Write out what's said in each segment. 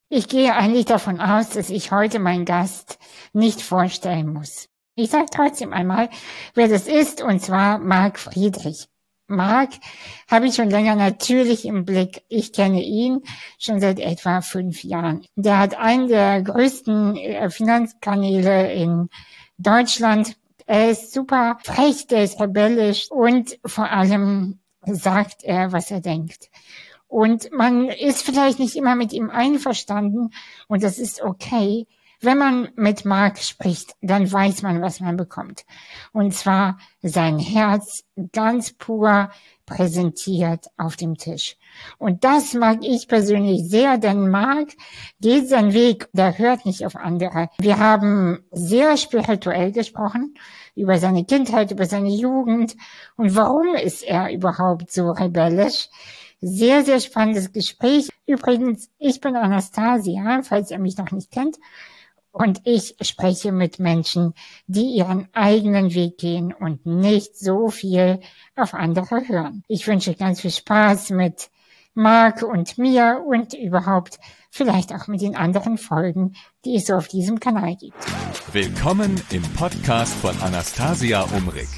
Ich gehe eigentlich davon aus, dass ich heute meinen Gast nicht vorstellen muss. Ich sage trotzdem einmal, wer das ist, und zwar Marc Friedrich. Marc habe ich schon länger natürlich im Blick. Ich kenne ihn schon seit etwa 5 Jahren. Der hat einen der größten Finanzkanäle in Deutschland. Er ist super frech, der ist rebellisch und vor allem sagt er, was er denkt. Und man ist vielleicht nicht immer mit ihm einverstanden und das ist okay. Wenn man mit Marc spricht, dann weiß man, was man bekommt. Und zwar sein Herz ganz pur präsentiert auf dem Tisch. Und das mag ich persönlich sehr, denn Marc geht seinen Weg, der hört nicht auf andere. Wir haben sehr spirituell gesprochen, über seine Kindheit, über seine Jugend und warum ist er überhaupt so rebellisch. Sehr, sehr spannendes Gespräch. Übrigens, ich bin Anastasia, falls ihr mich noch nicht kennt. Und ich spreche mit Menschen, die ihren eigenen Weg gehen und nicht so viel auf andere hören. Ich wünsche ganz viel Spaß mit Marc und mir und überhaupt vielleicht auch mit den anderen Folgen, die es so auf diesem Kanal gibt. Willkommen im Podcast von Anastasia Umrig.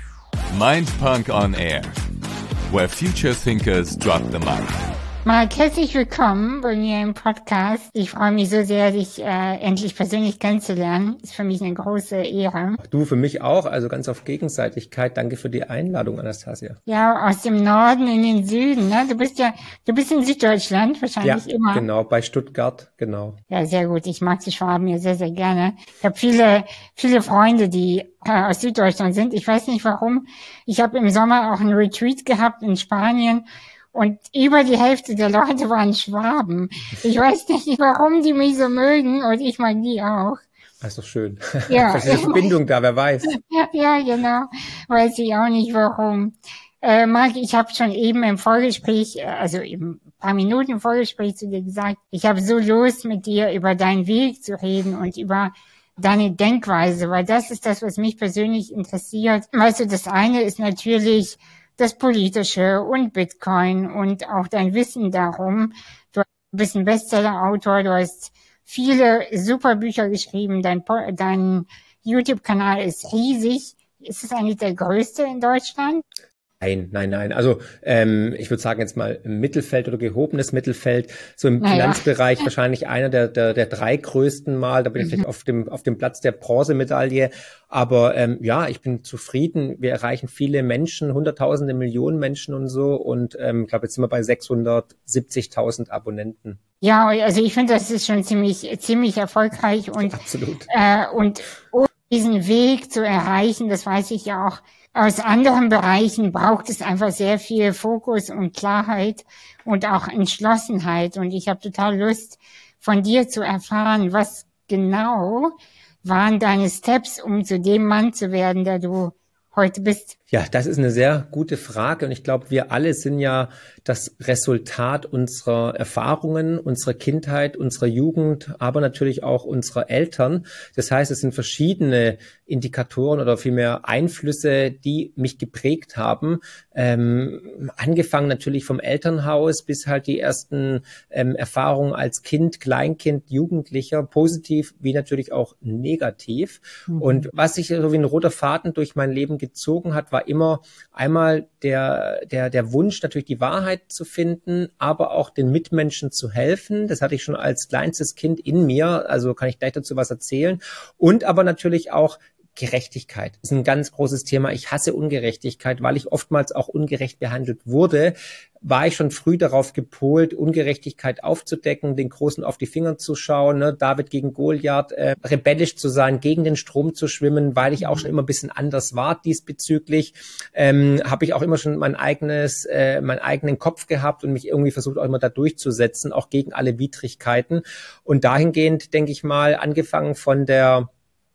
Mindpunk on Air, where future thinkers drop the mic. Marc, herzlich willkommen bei mir im Podcast. Ich freue mich so sehr, dich endlich persönlich kennenzulernen. Ist für mich eine große Ehre. Du, für mich auch, also ganz auf Gegenseitigkeit. Danke für die Einladung, Anastasia. Ja, aus dem Norden in den Süden, ne? Du bist in Süddeutschland wahrscheinlich immer. Ja, genau, bei Stuttgart, genau. Ja, sehr gut. Ich mag die Schwaben hier sehr, sehr gerne. Ich habe viele Freunde, die aus Süddeutschland sind. Ich weiß nicht warum. Ich habe im Sommer auch einen Retreat gehabt in Spanien. Und über die Hälfte der Leute waren Schwaben. Ich weiß nicht, warum die mich so mögen und ich mag die auch. Das ist doch schön. Ja. Vielleicht ist eine Verbindung da, wer weiß. Ja, genau. Weiß ich auch nicht, warum. Marc, ich habe schon eben im Vorgespräch, also eben ein paar Minuten im Vorgespräch zu dir gesagt, ich habe so Lust, mit dir über deinen Weg zu reden und über deine Denkweise, weil das ist das, was mich persönlich interessiert. Weißt du, das eine ist natürlich das Politische und Bitcoin und auch dein Wissen darum. Du bist ein Bestseller-Autor, du hast viele super Bücher geschrieben, dein YouTube-Kanal ist riesig. Ist es eigentlich der größte in Deutschland? Nein. Also ich würde sagen jetzt mal im Mittelfeld oder gehobenes Mittelfeld, so im Finanzbereich wahrscheinlich einer der 3 größten mal. Da bin ich vielleicht auf dem Platz der Bronzemedaille. Aber ich bin zufrieden. Wir erreichen viele Menschen, Hunderttausende, Millionen Menschen und so. Und ich glaube, jetzt sind wir bei 670.000 Abonnenten. Ja, also ich finde, das ist schon ziemlich erfolgreich und absolut. Und um diesen Weg zu erreichen, das weiß ich ja auch aus anderen Bereichen, braucht es einfach sehr viel Fokus und Klarheit und auch Entschlossenheit. Und ich habe total Lust, von dir zu erfahren, was genau waren deine Steps, um zu dem Mann zu werden, der du heute bist. Ja, das ist eine sehr gute Frage und ich glaube, wir alle sind ja das Resultat unserer Erfahrungen, unserer Kindheit, unserer Jugend, aber natürlich auch unserer Eltern. Das heißt, es sind verschiedene Indikatoren oder vielmehr Einflüsse, die mich geprägt haben. Angefangen natürlich vom Elternhaus bis halt die ersten Erfahrungen als Kind, Kleinkind, Jugendlicher, positiv wie natürlich auch negativ. Und was sich so wie ein roter Faden durch mein Leben gezogen hat, war immer einmal der Wunsch, natürlich die Wahrheit zu finden, aber auch den Mitmenschen zu helfen. Das hatte ich schon als kleinstes Kind in mir, also kann ich gleich dazu was erzählen. Und aber natürlich auch Gerechtigkeit. Das ist ein ganz großes Thema. Ich hasse Ungerechtigkeit, weil ich oftmals auch ungerecht behandelt wurde. War ich schon früh darauf gepolt, Ungerechtigkeit aufzudecken, den Großen auf die Finger zu schauen, ne? David gegen Goliath, rebellisch zu sein, gegen den Strom zu schwimmen, weil ich auch schon immer ein bisschen anders war diesbezüglich. Habe ich auch immer schon meinen eigenen Kopf gehabt und mich irgendwie versucht auch immer da durchzusetzen, auch gegen alle Widrigkeiten. Und dahingehend, denke ich mal, angefangen von der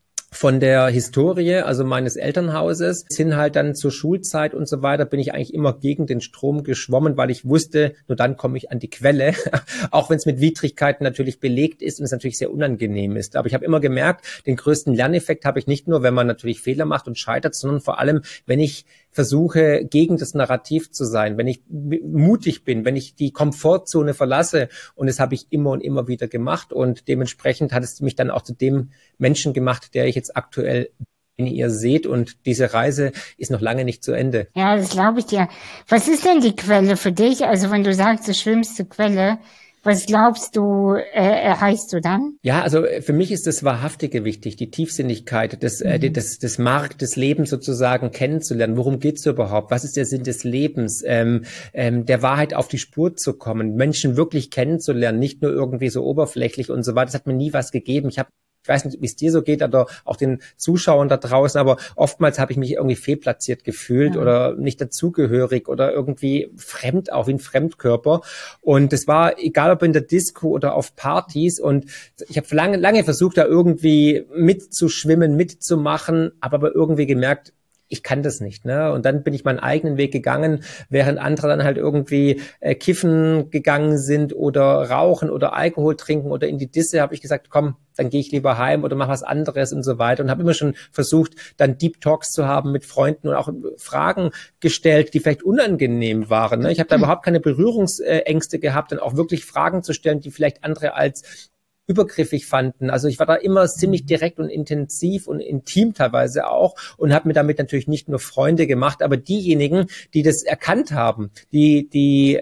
Historie, also meines Elternhauses, hin halt dann zur Schulzeit und so weiter, bin ich eigentlich immer gegen den Strom geschwommen, weil ich wusste, nur dann komme ich an die Quelle, auch wenn es mit Widrigkeiten natürlich belegt ist und es natürlich sehr unangenehm ist. Aber ich habe immer gemerkt, den größten Lerneffekt habe ich nicht nur, wenn man natürlich Fehler macht und scheitert, sondern vor allem, wenn ich versuche, gegen das Narrativ zu sein, wenn ich mutig bin, wenn ich die Komfortzone verlasse. Und das habe ich immer und immer wieder gemacht. Und dementsprechend hat es mich dann auch zu dem Menschen gemacht, der ich jetzt aktuell bin, den ihr seht. Und diese Reise ist noch lange nicht zu Ende. Ja, das glaube ich dir. Was ist denn die Quelle für dich? Also wenn du sagst, du schwimmst zur Quelle, was glaubst du, erreichst du dann? Ja, also für mich ist das Wahrhaftige wichtig, die Tiefsinnigkeit, das Mark des Lebens sozusagen kennenzulernen. Worum geht's überhaupt? Was ist der Sinn des Lebens? Der Wahrheit auf die Spur zu kommen, Menschen wirklich kennenzulernen, nicht nur irgendwie so oberflächlich und so weiter. Das hat mir nie was gegeben. Ich weiß nicht, wie es dir so geht, oder auch den Zuschauern da draußen, aber oftmals habe ich mich irgendwie fehlplatziert gefühlt oder nicht dazugehörig oder irgendwie fremd, auch wie ein Fremdkörper. Und es war egal, ob in der Disco oder auf Partys, und ich habe lange versucht, da irgendwie mitzuschwimmen, mitzumachen, aber irgendwie gemerkt, ich kann das nicht, ne? Und dann bin ich meinen eigenen Weg gegangen, während andere dann halt irgendwie kiffen gegangen sind oder rauchen oder Alkohol trinken oder in die Disse, habe ich gesagt, komm, dann gehe ich lieber heim oder mach was anderes und so weiter, und habe immer schon versucht, dann Deep Talks zu haben mit Freunden und auch Fragen gestellt, die vielleicht unangenehm waren, ne? Ich habe da überhaupt keine Berührungsängste gehabt, dann auch wirklich Fragen zu stellen, die vielleicht andere als übergriffig fanden. Also ich war da immer ziemlich direkt und intensiv und intim teilweise auch, und habe mir damit natürlich nicht nur Freunde gemacht, aber diejenigen, die das erkannt haben, die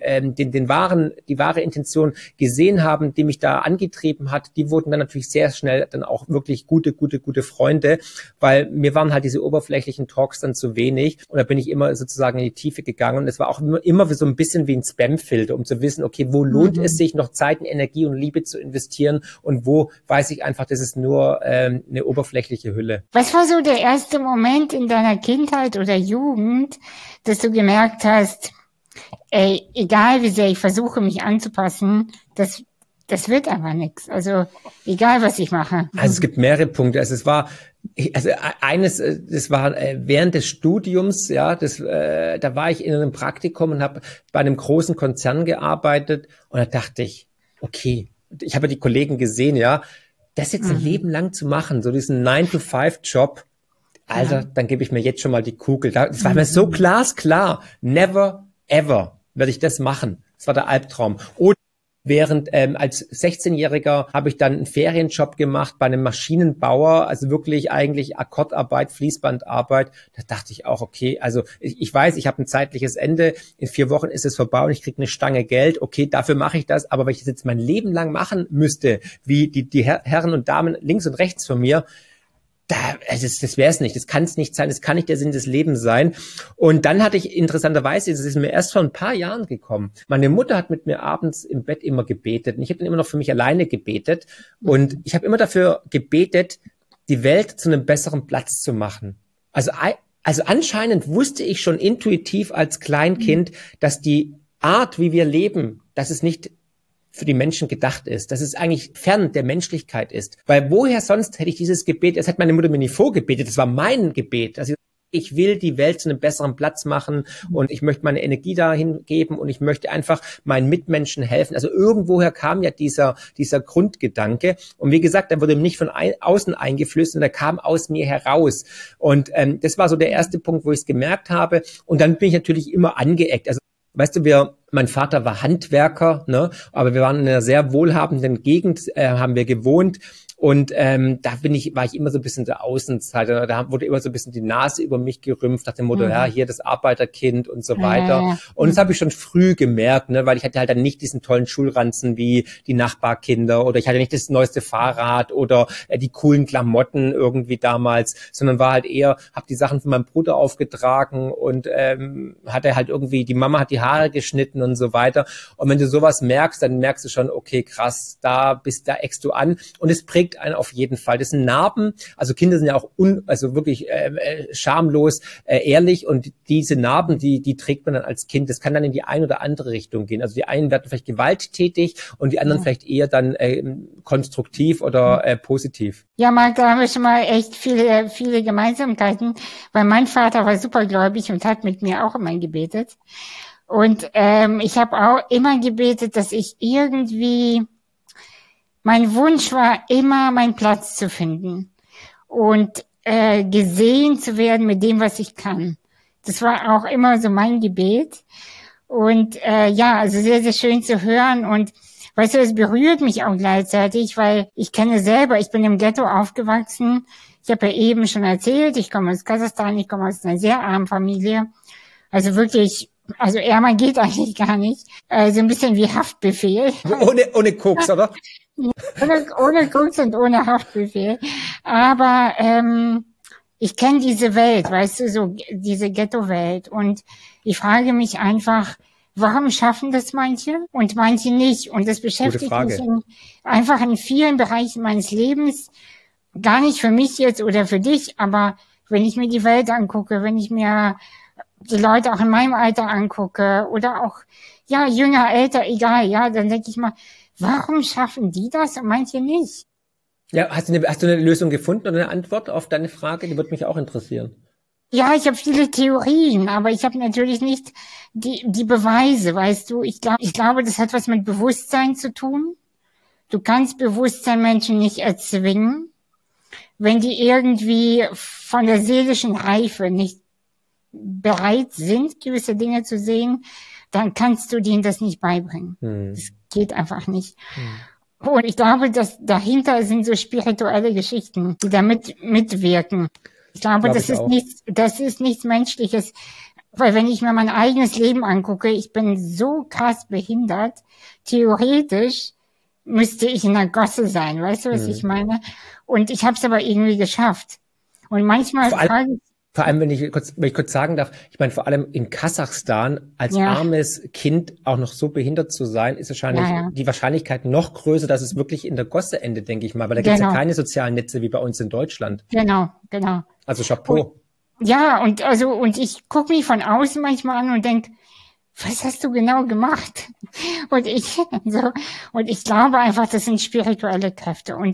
wahre Intention gesehen haben, die mich da angetrieben hat, die wurden dann natürlich sehr schnell dann auch wirklich gute Freunde, weil mir waren halt diese oberflächlichen Talks dann zu wenig, und da bin ich immer sozusagen in die Tiefe gegangen, und es war auch immer so ein bisschen wie ein Spamfilter, um zu wissen, okay, wo lohnt es sich noch Zeit, Energie und Liebe zu investieren, und wo weiß ich einfach, das ist nur eine oberflächliche Hülle. Was war so der erste Moment in deiner Kindheit oder Jugend, dass du gemerkt hast, egal wie sehr ich versuche, mich anzupassen, das wird einfach nichts. Also egal, was ich mache. Also es gibt mehrere Punkte. Das war während des Studiums, ja, da war ich in einem Praktikum und habe bei einem großen Konzern gearbeitet, und da dachte ich, okay, ich habe ja die Kollegen gesehen, ja, das jetzt ein Leben lang zu machen, so diesen 9-to-5-Job, Alter, dann gebe ich mir jetzt schon mal die Kugel. Das war mir so glasklar. Never, ever werde ich das machen. Das war der Albtraum. Oder während als 16-Jähriger habe ich dann einen Ferienjob gemacht bei einem Maschinenbauer, also wirklich eigentlich Akkordarbeit, Fließbandarbeit. Da dachte ich auch, okay, also ich weiß, ich habe ein zeitliches Ende, in 4 Wochen ist es vorbei und ich kriege eine Stange Geld, okay, dafür mache ich das, aber wenn ich das jetzt mein Leben lang machen müsste, wie die Herren und Damen links und rechts von mir, das wäre es nicht, das kann es nicht sein, das kann nicht der Sinn des Lebens sein. Und dann hatte ich interessanterweise, das ist mir erst vor ein paar Jahren gekommen, meine Mutter hat mit mir abends im Bett immer gebetet, und ich habe dann immer noch für mich alleine gebetet, und ich habe immer dafür gebetet, die Welt zu einem besseren Platz zu machen. Also anscheinend wusste ich schon intuitiv als Kleinkind, dass die Art, wie wir leben, dass es nicht für die Menschen gedacht ist, dass es eigentlich fern der Menschlichkeit ist. Weil woher sonst hätte ich dieses Gebet, das hat meine Mutter mir nie vorgebetet, das war mein Gebet. Also ich will die Welt zu einem besseren Platz machen, und ich möchte meine Energie dahin geben, und ich möchte einfach meinen Mitmenschen helfen. Also irgendwoher kam ja dieser Grundgedanke. Und wie gesagt, der wurde nicht von außen eingeflößt, sondern der kam aus mir heraus. Und das war so der erste Punkt, wo ich es gemerkt habe. Und dann bin ich natürlich immer angeeckt. Also weißt du, mein Vater war Handwerker, ne? Aber wir waren in einer sehr wohlhabenden Gegend, haben wir gewohnt. Und war ich immer so ein bisschen der Außenseiter. Da wurde immer so ein bisschen die Nase über mich gerümpft, nach dem Motto, ja, hier das Arbeiterkind und so weiter. Und das habe ich schon früh gemerkt, ne, weil ich hatte halt dann nicht diesen tollen Schulranzen wie die Nachbarkinder, oder ich hatte nicht das neueste Fahrrad oder die coolen Klamotten irgendwie damals, sondern war halt eher, habe die Sachen von meinem Bruder aufgetragen und hatte halt irgendwie, die Mama hat die Haare geschnitten und so weiter. Und wenn du sowas merkst, dann merkst du schon, okay, krass, da eckst du an, und es prägt einen auf jeden Fall. Das sind Narben, also Kinder sind ja auch wirklich schamlos, ehrlich, und diese Narben, die trägt man dann als Kind. Das kann dann in die eine oder andere Richtung gehen. Also die einen werden vielleicht gewalttätig und die anderen vielleicht eher dann konstruktiv oder positiv. Ja, Marc, da haben wir schon mal echt viele Gemeinsamkeiten, weil mein Vater war supergläubig und hat mit mir auch immer gebetet. Und ich habe auch immer gebetet, dass ich irgendwie, mein Wunsch war immer, meinen Platz zu finden und gesehen zu werden mit dem, was ich kann. Das war auch immer so mein Gebet. Und ja, also sehr, sehr schön zu hören. Und weißt du, es berührt mich auch gleichzeitig, weil ich kenne selber, ich bin im Ghetto aufgewachsen. Ich habe ja eben schon erzählt, ich komme aus Kasachstan, ich komme aus einer sehr armen Familie. Also wirklich, also ärmer geht eigentlich gar nicht. So ein bisschen wie Haftbefehl. Ohne Koks, oder? Ohne Koks und ohne Haftbefehl. Aber ich kenne diese Welt, weißt du, so diese Ghetto-Welt. Und ich frage mich einfach, warum schaffen das manche und manche nicht? Und das beschäftigt mich einfach in vielen Bereichen meines Lebens. Gar nicht für mich jetzt oder für dich, aber wenn ich mir die Welt angucke, wenn ich mir die Leute auch in meinem Alter angucke oder auch, ja, jünger, älter, egal, ja, dann denke ich mal, warum schaffen die das und manche nicht? Ja, hast du eine Lösung gefunden oder eine Antwort auf deine Frage? Die würde mich auch interessieren. Ja, ich habe viele Theorien, aber ich habe natürlich nicht die Beweise, weißt du. Ich glaube, das hat was mit Bewusstsein zu tun. Du kannst Bewusstsein Menschen nicht erzwingen. Wenn die irgendwie von der seelischen Reife nicht bereit sind, gewisse Dinge zu sehen, dann kannst du denen das nicht beibringen. Das geht einfach nicht. Und ich glaube, dass dahinter sind so spirituelle Geschichten, die da mitwirken. Ich glaube, das ist nichts Menschliches. Weil wenn ich mir mein eigenes Leben angucke, ich bin so krass behindert, theoretisch müsste ich in der Gosse sein, weißt du, was ich meine? Und ich habe es aber irgendwie geschafft. Und manchmal frage ich, vor allem, wenn ich kurz sagen darf, ich meine, vor allem in Kasachstan als armes Kind auch noch so behindert zu sein, ist wahrscheinlich die Wahrscheinlichkeit noch größer, dass es wirklich in der Gosse endet, denke ich mal, weil da gibt's ja keine sozialen Netze wie bei uns in Deutschland. Genau. Also Chapeau. Und ich gucke mich von außen manchmal an und denk, was hast du genau gemacht? Und ich glaube einfach, das sind spirituelle Kräfte. Und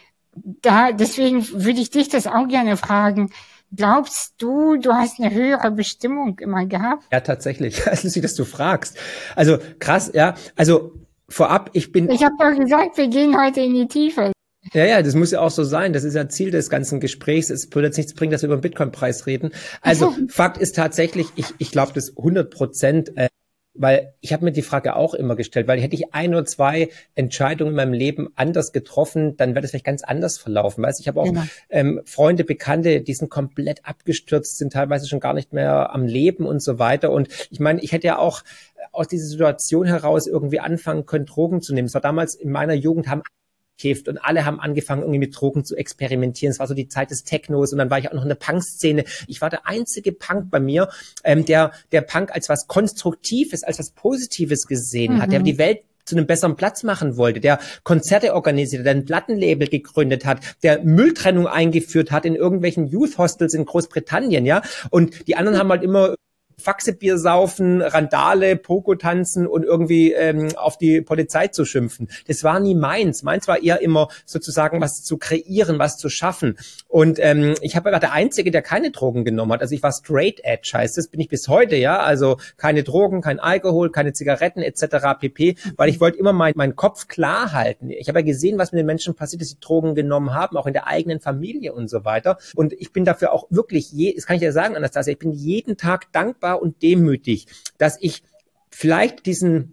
deswegen würde ich dich das auch gerne fragen. Glaubst du, du hast eine höhere Bestimmung immer gehabt? Ja, tatsächlich. Es ist lustig, dass du fragst. Also krass, ja. Also vorab, ich habe doch gesagt, wir gehen heute in die Tiefe. Ja, das muss ja auch so sein. Das ist ja Ziel des ganzen Gesprächs. Es würde jetzt nichts bringen, dass wir über den Bitcoin-Preis reden. Also Fakt ist tatsächlich, ich glaube das 100%, weil ich habe mir die Frage auch immer gestellt, weil hätte ich 1 oder 2 Entscheidungen in meinem Leben anders getroffen, dann wäre das vielleicht ganz anders verlaufen. Weißt, ich habe auch Freunde, Bekannte, die sind komplett abgestürzt, sind teilweise schon gar nicht mehr am Leben und so weiter. Und ich meine, ich hätte ja auch aus dieser Situation heraus irgendwie anfangen können, Drogen zu nehmen. Es war damals in meiner Jugend, haben gekifft und alle haben angefangen, irgendwie mit Drogen zu experimentieren. Es war so die Zeit des Technos und dann war ich auch noch in der Punk-Szene. Ich war der einzige Punk bei mir, der Punk als was Konstruktives, als was Positives gesehen hat, der die Welt zu einem besseren Platz machen wollte, der Konzerte organisiert, der ein Plattenlabel gegründet hat, der Mülltrennung eingeführt hat in irgendwelchen Youth Hostels in Großbritannien, ja. Und die anderen haben halt immer Faxebier saufen, Randale, Pogo tanzen und irgendwie auf die Polizei zu schimpfen. Das war nie meins. Meins war eher immer sozusagen was zu kreieren, was zu schaffen. Und ich war der Einzige, der keine Drogen genommen hat. Also ich war straight edge, heißt das, bin ich bis heute, ja. Also keine Drogen, kein Alkohol, keine Zigaretten etc. pp. Weil ich wollte immer meinen Kopf klar halten. Ich habe ja gesehen, was mit den Menschen passiert ist, die Drogen genommen haben, auch in der eigenen Familie und so weiter. Und ich bin dafür auch wirklich, das kann ich ja sagen, Anastasia, ich bin jeden Tag dankbar und demütig, dass ich vielleicht diese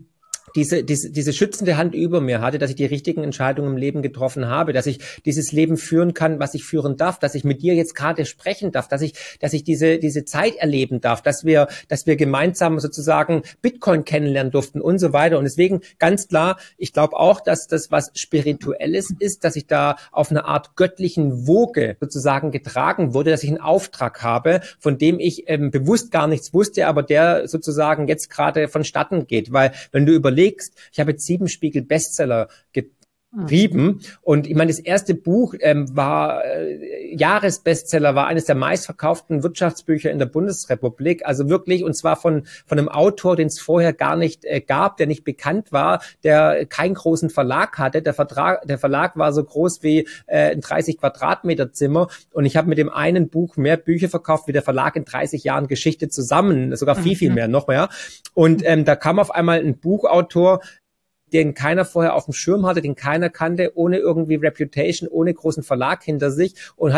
schützende Hand über mir hatte, dass ich die richtigen Entscheidungen im Leben getroffen habe, dass ich dieses Leben führen kann, was ich führen darf, dass ich mit dir jetzt gerade sprechen darf, dass ich diese Zeit erleben darf, dass wir gemeinsam sozusagen Bitcoin kennenlernen durften und so weiter. Und deswegen ganz klar, ich glaube auch, dass das was Spirituelles ist, dass ich da auf einer Art göttlichen Woge sozusagen getragen wurde, dass ich einen Auftrag habe, von dem ich bewusst gar nichts wusste, aber der sozusagen jetzt gerade vonstatten geht. Weil wenn du überlegst, ich habe jetzt 7 Spiegel-Bestseller geschrieben und ich meine, das erste Buch war Jahresbestseller, war eines der meistverkauften Wirtschaftsbücher in der Bundesrepublik, also wirklich, und zwar von einem Autor, den es vorher gar nicht gab, der nicht bekannt war, der keinen großen Verlag hatte. Der Verlag war so groß wie ein 30 Quadratmeter Zimmer und ich habe mit dem einen Buch mehr Bücher verkauft wie der Verlag in 30 Jahren Geschichte zusammen, sogar viel mehr noch mehr. Und da kam auf einmal ein Buchautor, den keiner vorher auf dem Schirm hatte, den keiner kannte, ohne irgendwie Reputation, ohne großen Verlag hinter sich und hat da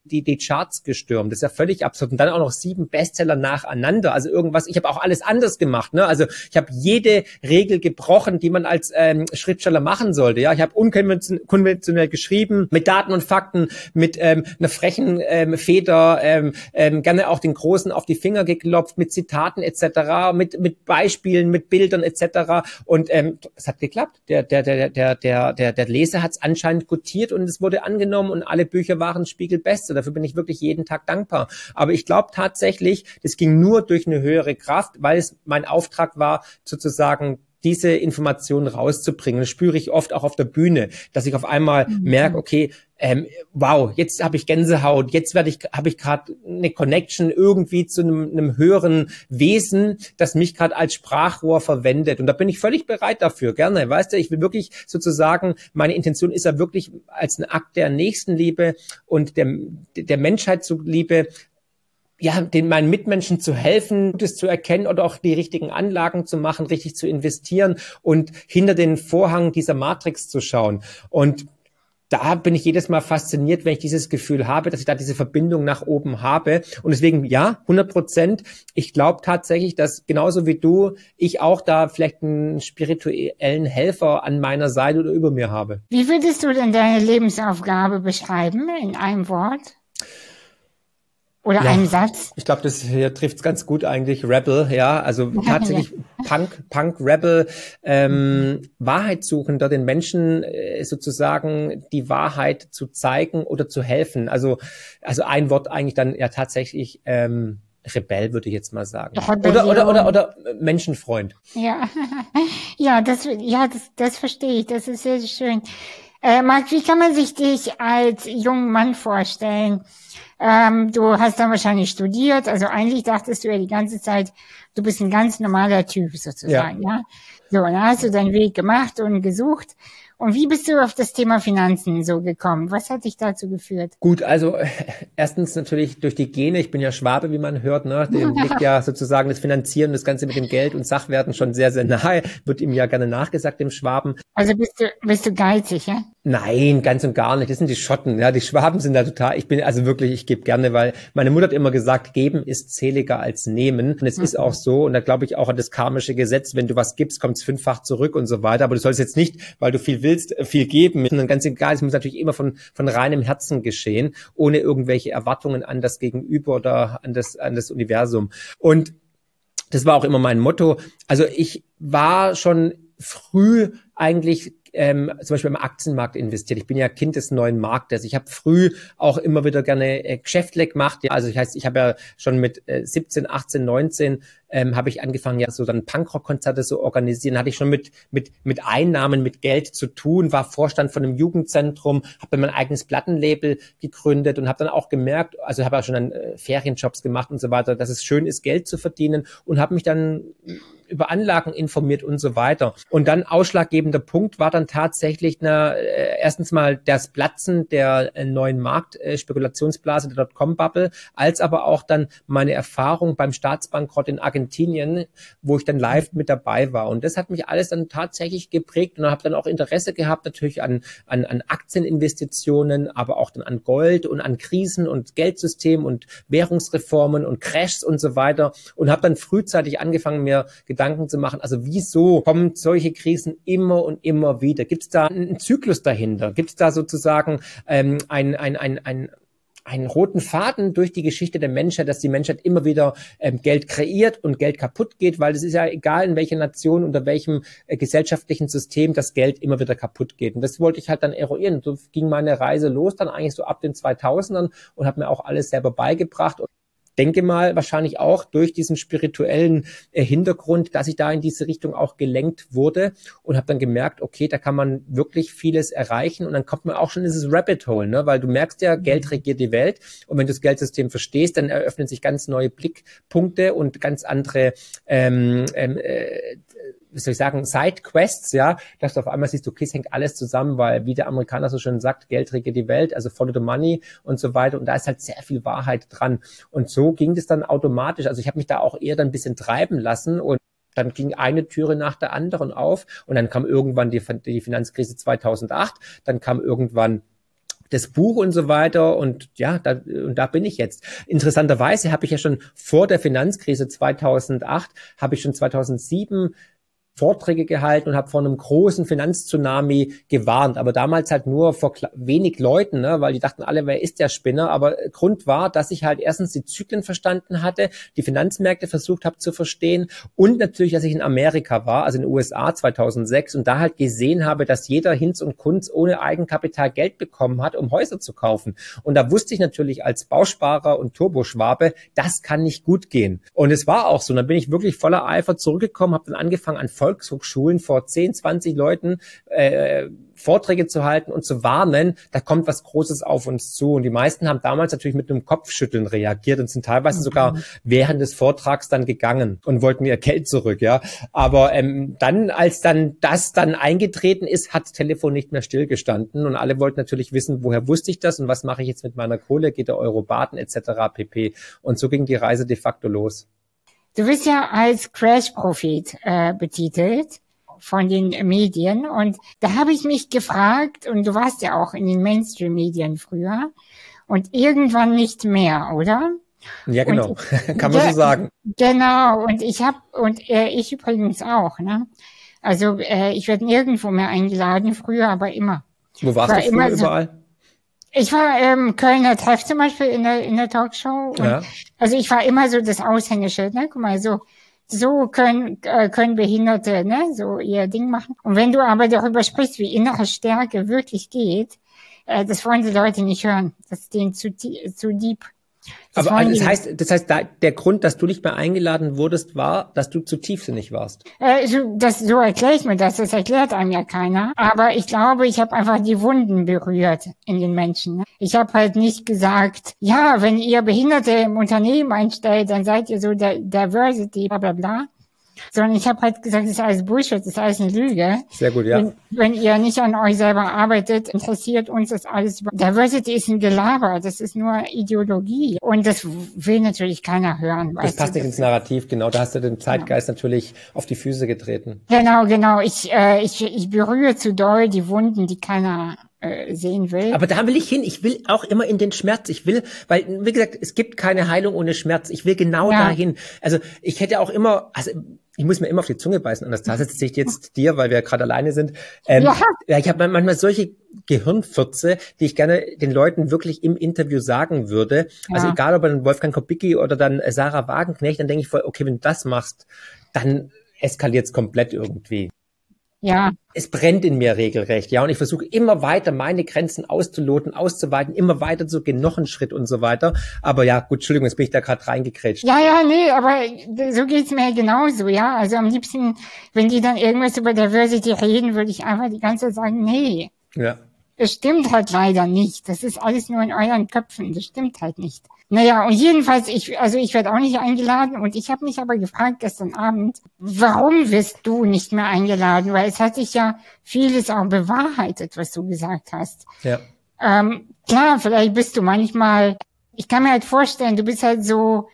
die Charts gestürmt. Das ist ja völlig absurd. Und dann auch noch 7 Bestseller nacheinander. Also irgendwas, ich habe auch alles anders gemacht. Ne? Also ich habe jede Regel gebrochen, die man als Schriftsteller machen sollte. Ja, ich habe unkonventionell geschrieben, mit Daten und Fakten, mit einer frechen Feder, gerne auch den Großen auf die Finger geklopft, mit Zitaten etc., mit Beispielen, mit Bildern etc. Und es hat geklappt. Der Leser hat es anscheinend gutiert und es wurde angenommen und alle Bücher waren Spiegel-Bestseller. Dafür bin ich wirklich jeden Tag dankbar. Aber ich glaube tatsächlich, das ging nur durch eine höhere Kraft, weil es mein Auftrag war, sozusagen diese Informationen rauszubringen. Das spüre ich oft auch auf der Bühne, dass ich auf einmal merke, okay, wow, jetzt habe ich Gänsehaut, jetzt habe ich gerade eine Connection irgendwie zu einem höheren Wesen, das mich gerade als Sprachrohr verwendet. Und da bin ich völlig bereit dafür, gerne. Weißt du, ich will wirklich sozusagen, meine Intention ist ja wirklich als ein Akt der Nächstenliebe und der Menschheit zuliebe, ja, meinen Mitmenschen zu helfen, Gutes zu erkennen oder auch die richtigen Anlagen zu machen, richtig zu investieren und hinter den Vorhang dieser Matrix zu schauen. Und da bin ich jedes Mal fasziniert, wenn ich dieses Gefühl habe, dass ich da diese Verbindung nach oben habe. Und deswegen, ja, 100%. Ich glaube tatsächlich, dass genauso wie du, ich auch da vielleicht einen spirituellen Helfer an meiner Seite oder über mir habe. Wie würdest du denn deine Lebensaufgabe beschreiben in einem Wort? Oder einem Satz? Ich glaube, das hier trifft's ganz gut eigentlich. Rebel, ja, also tatsächlich Punk, Rebel, Wahrheitssuchender, den Menschen sozusagen die Wahrheit zu zeigen oder zu helfen. Also ein Wort eigentlich dann ja tatsächlich Rebell, würde ich jetzt mal sagen. Oder Menschenfreund. Ja, das verstehe ich. Das ist sehr, sehr schön. Marc, wie kann man sich dich als jungen Mann vorstellen? Du hast dann wahrscheinlich studiert, also eigentlich dachtest du ja die ganze Zeit, du bist ein ganz normaler Typ sozusagen, ja. So, dann hast du deinen Weg gemacht und gesucht. Und wie bist du auf das Thema Finanzen so gekommen? Was hat dich dazu geführt? Gut, also erstens natürlich durch die Gene. Ich bin ja Schwabe, wie man hört, ne? Dem liegt ja sozusagen das Finanzieren, das Ganze mit dem Geld und Sachwerten schon sehr, sehr nahe. Wird ihm ja gerne nachgesagt, dem Schwaben. Also bist du geizig, ja? Nein, ganz und gar nicht. Das sind die Schotten. Ja, die Schwaben sind da total. Ich gebe gerne, weil meine Mutter hat immer gesagt, geben ist seliger als nehmen. Und es ist auch so. Und da glaube ich auch an das karmische Gesetz. Wenn du was gibst, kommt es 5-fach zurück und so weiter. Aber du sollst jetzt nicht, weil du viel willst, viel geben. Und ganz egal, es muss natürlich immer von reinem Herzen geschehen, ohne irgendwelche Erwartungen an das Gegenüber oder an das Universum. Und das war auch immer mein Motto. Also ich war schon früh eigentlich zum Beispiel im Aktienmarkt investiert. Ich bin ja Kind des neuen Marktes. Ich habe früh auch immer wieder gerne Geschäftle gemacht. Ja, also ich habe ja schon mit 17, 18, 19 habe ich angefangen, ja so dann Punkrock-Konzerte zu organisieren. Hatte ich schon mit Einnahmen, mit Geld zu tun, war Vorstand von einem Jugendzentrum, habe dann mein eigenes Plattenlabel gegründet und habe dann auch gemerkt, also habe ja schon dann Ferienjobs gemacht und so weiter, dass es schön ist, Geld zu verdienen und habe mich dann über Anlagen informiert und so weiter. Und dann ausschlaggebender Punkt war dann tatsächlich erstens mal das Platzen der neuen Marktspekulationsblase, der Dotcom-Bubble, als aber auch dann meine Erfahrung beim Staatsbankrott in Argentinien, wo ich dann live mit dabei war. Und das hat mich alles dann tatsächlich geprägt und habe dann auch Interesse gehabt natürlich an Aktieninvestitionen, aber auch dann an Gold und an Krisen und Geldsystem und Währungsreformen und Crashs und so weiter und habe dann frühzeitig angefangen, mir Gedanken zu machen, also wieso kommen solche Krisen immer und immer wieder? Gibt es da einen Zyklus dahinter? Gibt es da sozusagen einen roten Faden durch die Geschichte der Menschheit, dass die Menschheit immer wieder Geld kreiert und Geld kaputt geht, weil es ist ja egal, in welcher Nation, unter welchem gesellschaftlichen System das Geld immer wieder kaputt geht. Und das wollte ich halt dann eruieren. So ging meine Reise los, dann eigentlich so ab den 2000ern und habe mir auch alles selber beigebracht. Denke mal wahrscheinlich auch durch diesen spirituellen Hintergrund, dass ich da in diese Richtung auch gelenkt wurde und habe dann gemerkt, okay, da kann man wirklich vieles erreichen und dann kommt man auch schon in dieses Rabbit Hole, ne? Weil du merkst ja, Geld regiert die Welt und wenn du das Geldsystem verstehst, dann eröffnen sich ganz neue Blickpunkte und ganz andere wie soll ich sagen, Side-Quests, ja, dass du auf einmal siehst, okay, es hängt alles zusammen, weil, wie der Amerikaner so schön sagt, Geld regiert die Welt, also follow the money und so weiter und da ist halt sehr viel Wahrheit dran und so ging das dann automatisch, also ich habe mich da auch eher dann ein bisschen treiben lassen und dann ging eine Türe nach der anderen auf und dann kam irgendwann die Finanzkrise 2008, dann kam irgendwann das Buch und so weiter und ja, da bin ich jetzt. Interessanterweise habe ich ja schon vor der Finanzkrise 2008, habe ich schon 2007 Vorträge gehalten und habe vor einem großen Finanztsunami gewarnt, aber damals halt nur vor wenig Leuten, ne, weil die dachten alle, wer ist der Spinner? Aber Grund war, dass ich halt erstens die Zyklen verstanden hatte, die Finanzmärkte versucht habe zu verstehen und natürlich, dass ich in Amerika war, also in den USA 2006 und da halt gesehen habe, dass jeder Hinz und Kunz ohne Eigenkapital Geld bekommen hat, um Häuser zu kaufen. Und da wusste ich natürlich als Bausparer und Turboschwabe, das kann nicht gut gehen. Und es war auch so. Und dann bin ich wirklich voller Eifer zurückgekommen, habe dann angefangen an Volkshochschulen vor 10, 20 Leuten Vorträge zu halten und zu warnen, da kommt was Großes auf uns zu. Und die meisten haben damals natürlich mit einem Kopfschütteln reagiert und sind teilweise sogar während des Vortrags dann gegangen und wollten ihr Geld zurück, ja. Aber dann, als dann das dann eingetreten ist, hat das Telefon nicht mehr stillgestanden und alle wollten natürlich wissen, woher wusste ich das und was mache ich jetzt mit meiner Kohle, geht der Euro baden etc. pp. Und so ging die Reise de facto los. Du bist ja als Crash-Prophet betitelt von den Medien und da habe ich mich gefragt, und du warst ja auch in den Mainstream-Medien früher und irgendwann nicht mehr, oder? Ja, genau. Und, kann man so sagen. Genau. Und ich übrigens auch, ne? Also ich werde nirgendwo mehr eingeladen, früher aber immer. Wo warst du früher überall? Ich war Kölner Treff zum Beispiel in der Talkshow. Und ja. Also ich war immer so das Aushängeschild, ne? Guck mal, so können Behinderte, ne, so ihr Ding machen. Und wenn du aber darüber sprichst, wie innere Stärke wirklich geht, das wollen die Leute nicht hören. Das ist denen zu deep. Aber also das heißt, der Grund, dass du nicht mehr eingeladen wurdest, war, dass du zu tiefsinnig warst. So erkläre ich mir das. Das erklärt einem ja keiner. Aber ich glaube, ich habe einfach die Wunden berührt in den Menschen. Ich habe halt nicht gesagt, ja, wenn ihr Behinderte im Unternehmen einstellt, dann seid ihr so Diversity, bla bla bla. Sondern ich habe halt gesagt, das ist alles Bullshit, das ist alles eine Lüge. Sehr gut, ja. Wenn ihr nicht an euch selber arbeitet, interessiert uns das alles. Diversity ist ein Gelaber, das ist nur Ideologie. Und das will natürlich keiner hören. Das passt nicht ins Narrativ, genau. Da hast du den Zeitgeist natürlich auf die Füße getreten. Genau. Ich berühre zu doll die Wunden, die keiner sehen will. Aber da will ich hin. Ich will auch immer in den Schmerz. Ich will, weil, wie gesagt, es gibt keine Heilung ohne Schmerz. Ich will genau dahin. Also ich hätte auch immer, ich muss mir immer auf die Zunge beißen, Anastasia, das sehe ich jetzt dir, weil wir gerade alleine sind. Ja, ich habe manchmal solche Gehirnfürze, die ich gerne den Leuten wirklich im Interview sagen würde. Ja. Also egal, ob dann Wolfgang Kubicki oder dann Sarah Wagenknecht, dann denke ich voll, okay, wenn du das machst, dann eskaliert es komplett irgendwie. Ja. Es brennt in mir regelrecht, ja, und ich versuche immer weiter meine Grenzen auszuloten, auszuweiten, immer weiter zu gehen, noch einen Schritt und so weiter. Aber ja, gut, Entschuldigung, jetzt bin ich da gerade reingekrätscht. Ja, nee, aber so geht's mir genauso, ja. Also am liebsten, wenn die dann irgendwas über Diversity reden, würde ich einfach die ganze Zeit sagen, nee. Ja. Das stimmt halt leider nicht. Das ist alles nur in euren Köpfen. Das stimmt halt nicht. Naja, und jedenfalls, ich werde auch nicht eingeladen und ich habe mich aber gefragt gestern Abend, warum wirst du nicht mehr eingeladen? Weil es hat sich ja vieles auch bewahrheitet, was du gesagt hast. Ja. Klar, vielleicht bist du manchmal, ich kann mir halt vorstellen, du bist halt so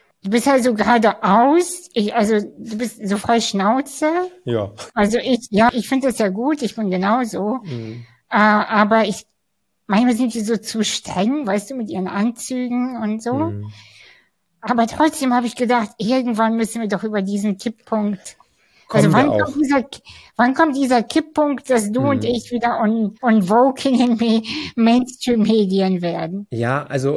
geradeaus, du bist so frei Schnauze. Ja. Also ich finde das ja gut, ich bin genauso. Mhm. Aber manchmal sind die so zu streng, weißt du, mit ihren Anzügen und so. Mhm. Aber trotzdem habe ich gedacht, irgendwann müssen wir doch über diesen Kipppunkt. Also wann kommt dieser Kipppunkt, dass du und ich wieder on vogue in den Mainstream-Medien werden? Ja, also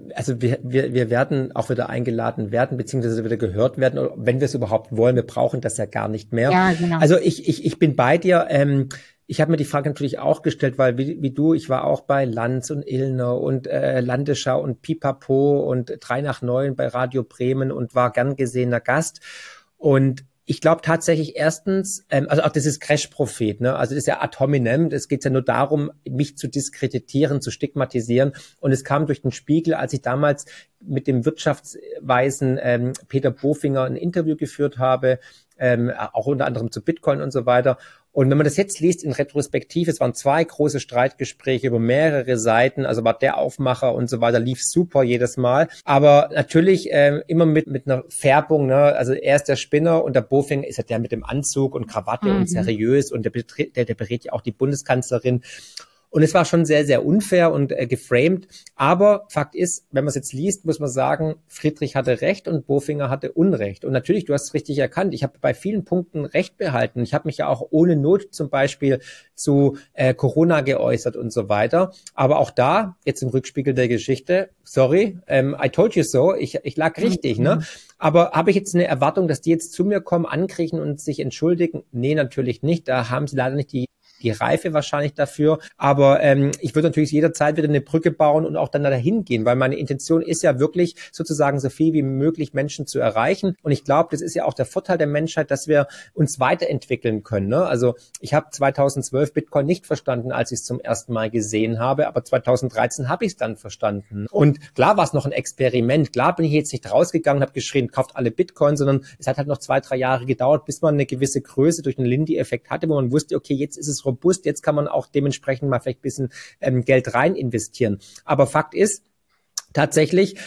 wir werden auch wieder eingeladen werden, beziehungsweise wieder gehört werden, wenn wir es überhaupt wollen. Wir brauchen das ja gar nicht mehr. Ja, genau. Also ich bin bei dir. Ich habe mir die Frage natürlich auch gestellt, weil wie du, ich war auch bei Lanz und Illner und Landesschau und Pipapo und 3 nach 9 bei Radio Bremen und war gern gesehener Gast. Und ich glaube tatsächlich erstens, also auch das ist Crash-Prophet, ne? Also das ist ja ad hominem, es geht ja nur darum, mich zu diskreditieren, zu stigmatisieren. Und es kam durch den Spiegel, als ich damals mit dem wirtschaftsweisen Peter Bofinger ein Interview geführt habe, auch unter anderem zu Bitcoin und so weiter. Und wenn man das jetzt liest in Retrospektive, es waren 2 große Streitgespräche über mehrere Seiten, also war der Aufmacher und so weiter, lief super jedes Mal. Aber natürlich immer mit einer Färbung, ne? Also er ist der Spinner und der Bofinger ist ja der mit dem Anzug und Krawatte und seriös und der berät ja auch die Bundeskanzlerin. Und es war schon sehr, sehr unfair und geframed. Aber Fakt ist, wenn man es jetzt liest, muss man sagen, Friedrich hatte Recht und Bofinger hatte Unrecht. Und natürlich, du hast es richtig erkannt, ich habe bei vielen Punkten Recht behalten. Ich habe mich ja auch ohne Not zum Beispiel zu Corona geäußert und so weiter. Aber auch da, jetzt im Rückspiegel der Geschichte, sorry, I told you so, ich lag richtig, ne? Aber habe ich jetzt eine Erwartung, dass die jetzt zu mir kommen, ankriechen und sich entschuldigen? Nee, natürlich nicht. Da haben sie leider nicht die Reife wahrscheinlich dafür. Aber ich würde natürlich jederzeit wieder eine Brücke bauen und auch dann dahin gehen, weil meine Intention ist ja wirklich sozusagen so viel wie möglich Menschen zu erreichen. Und ich glaube, das ist ja auch der Vorteil der Menschheit, dass wir uns weiterentwickeln können. Ne? Also ich habe 2012 Bitcoin nicht verstanden, als ich es zum ersten Mal gesehen habe, aber 2013 habe ich es dann verstanden. Und klar war es noch ein Experiment. Klar bin ich jetzt nicht rausgegangen und habe geschrien, kauft alle Bitcoin, sondern es hat halt noch 2-3 Jahre gedauert, bis man eine gewisse Größe durch den Lindy-Effekt hatte, wo man wusste, okay, jetzt ist es robust, jetzt kann man auch dementsprechend mal vielleicht ein bisschen Geld rein investieren. Aber Fakt ist, tatsächlich,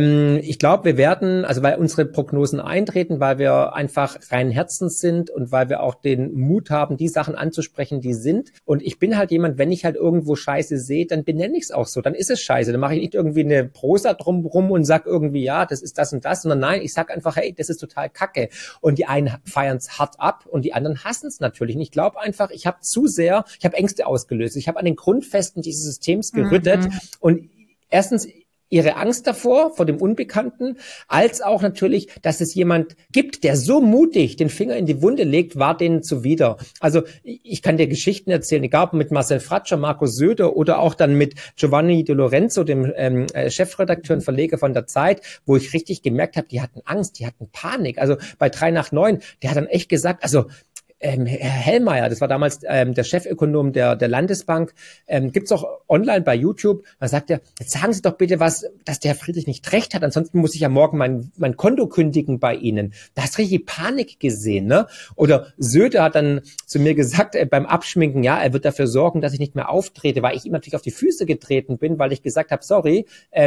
ich glaube, wir werden, also weil unsere Prognosen eintreten, weil wir einfach reinen Herzens sind und weil wir auch den Mut haben, die Sachen anzusprechen, die sind. Und ich bin halt jemand, wenn ich halt irgendwo Scheiße sehe, dann benenne ich es auch so. Dann ist es Scheiße. Dann mache ich nicht irgendwie eine Prosa drumrum und sag irgendwie, ja, das ist das und das, sondern nein, ich sag einfach, hey, das ist total Kacke. Und die einen feiern es hart ab und die anderen hassen es natürlich. Und ich glaube einfach, ich habe Ängste ausgelöst. Ich habe an den Grundfesten dieses Systems gerüttet und erstens ihre Angst davor, vor dem Unbekannten, als auch natürlich, dass es jemand gibt, der so mutig den Finger in die Wunde legt, war denen zuwider. Also ich kann dir Geschichten erzählen, egal ob mit Marcel Fratscher, Markus Söder oder auch dann mit Giovanni De Lorenzo, dem Chefredakteur und Verleger von der Zeit, wo ich richtig gemerkt habe, die hatten Angst, die hatten Panik. Also bei 3 nach 9, der hat dann echt gesagt, also Herr Hellmeier, das war damals der Chefökonom der Landesbank, gibt's auch online bei YouTube. Da sagt er, jetzt sagen Sie doch bitte was, dass der Herr Friedrich nicht recht hat, ansonsten muss ich ja morgen mein Konto kündigen bei Ihnen. Da hast du richtig Panik gesehen, ne? Oder Söder hat dann zu mir gesagt, beim Abschminken, ja, er wird dafür sorgen, dass ich nicht mehr auftrete, weil ich ihm natürlich auf die Füße getreten bin, weil ich gesagt habe, sorry,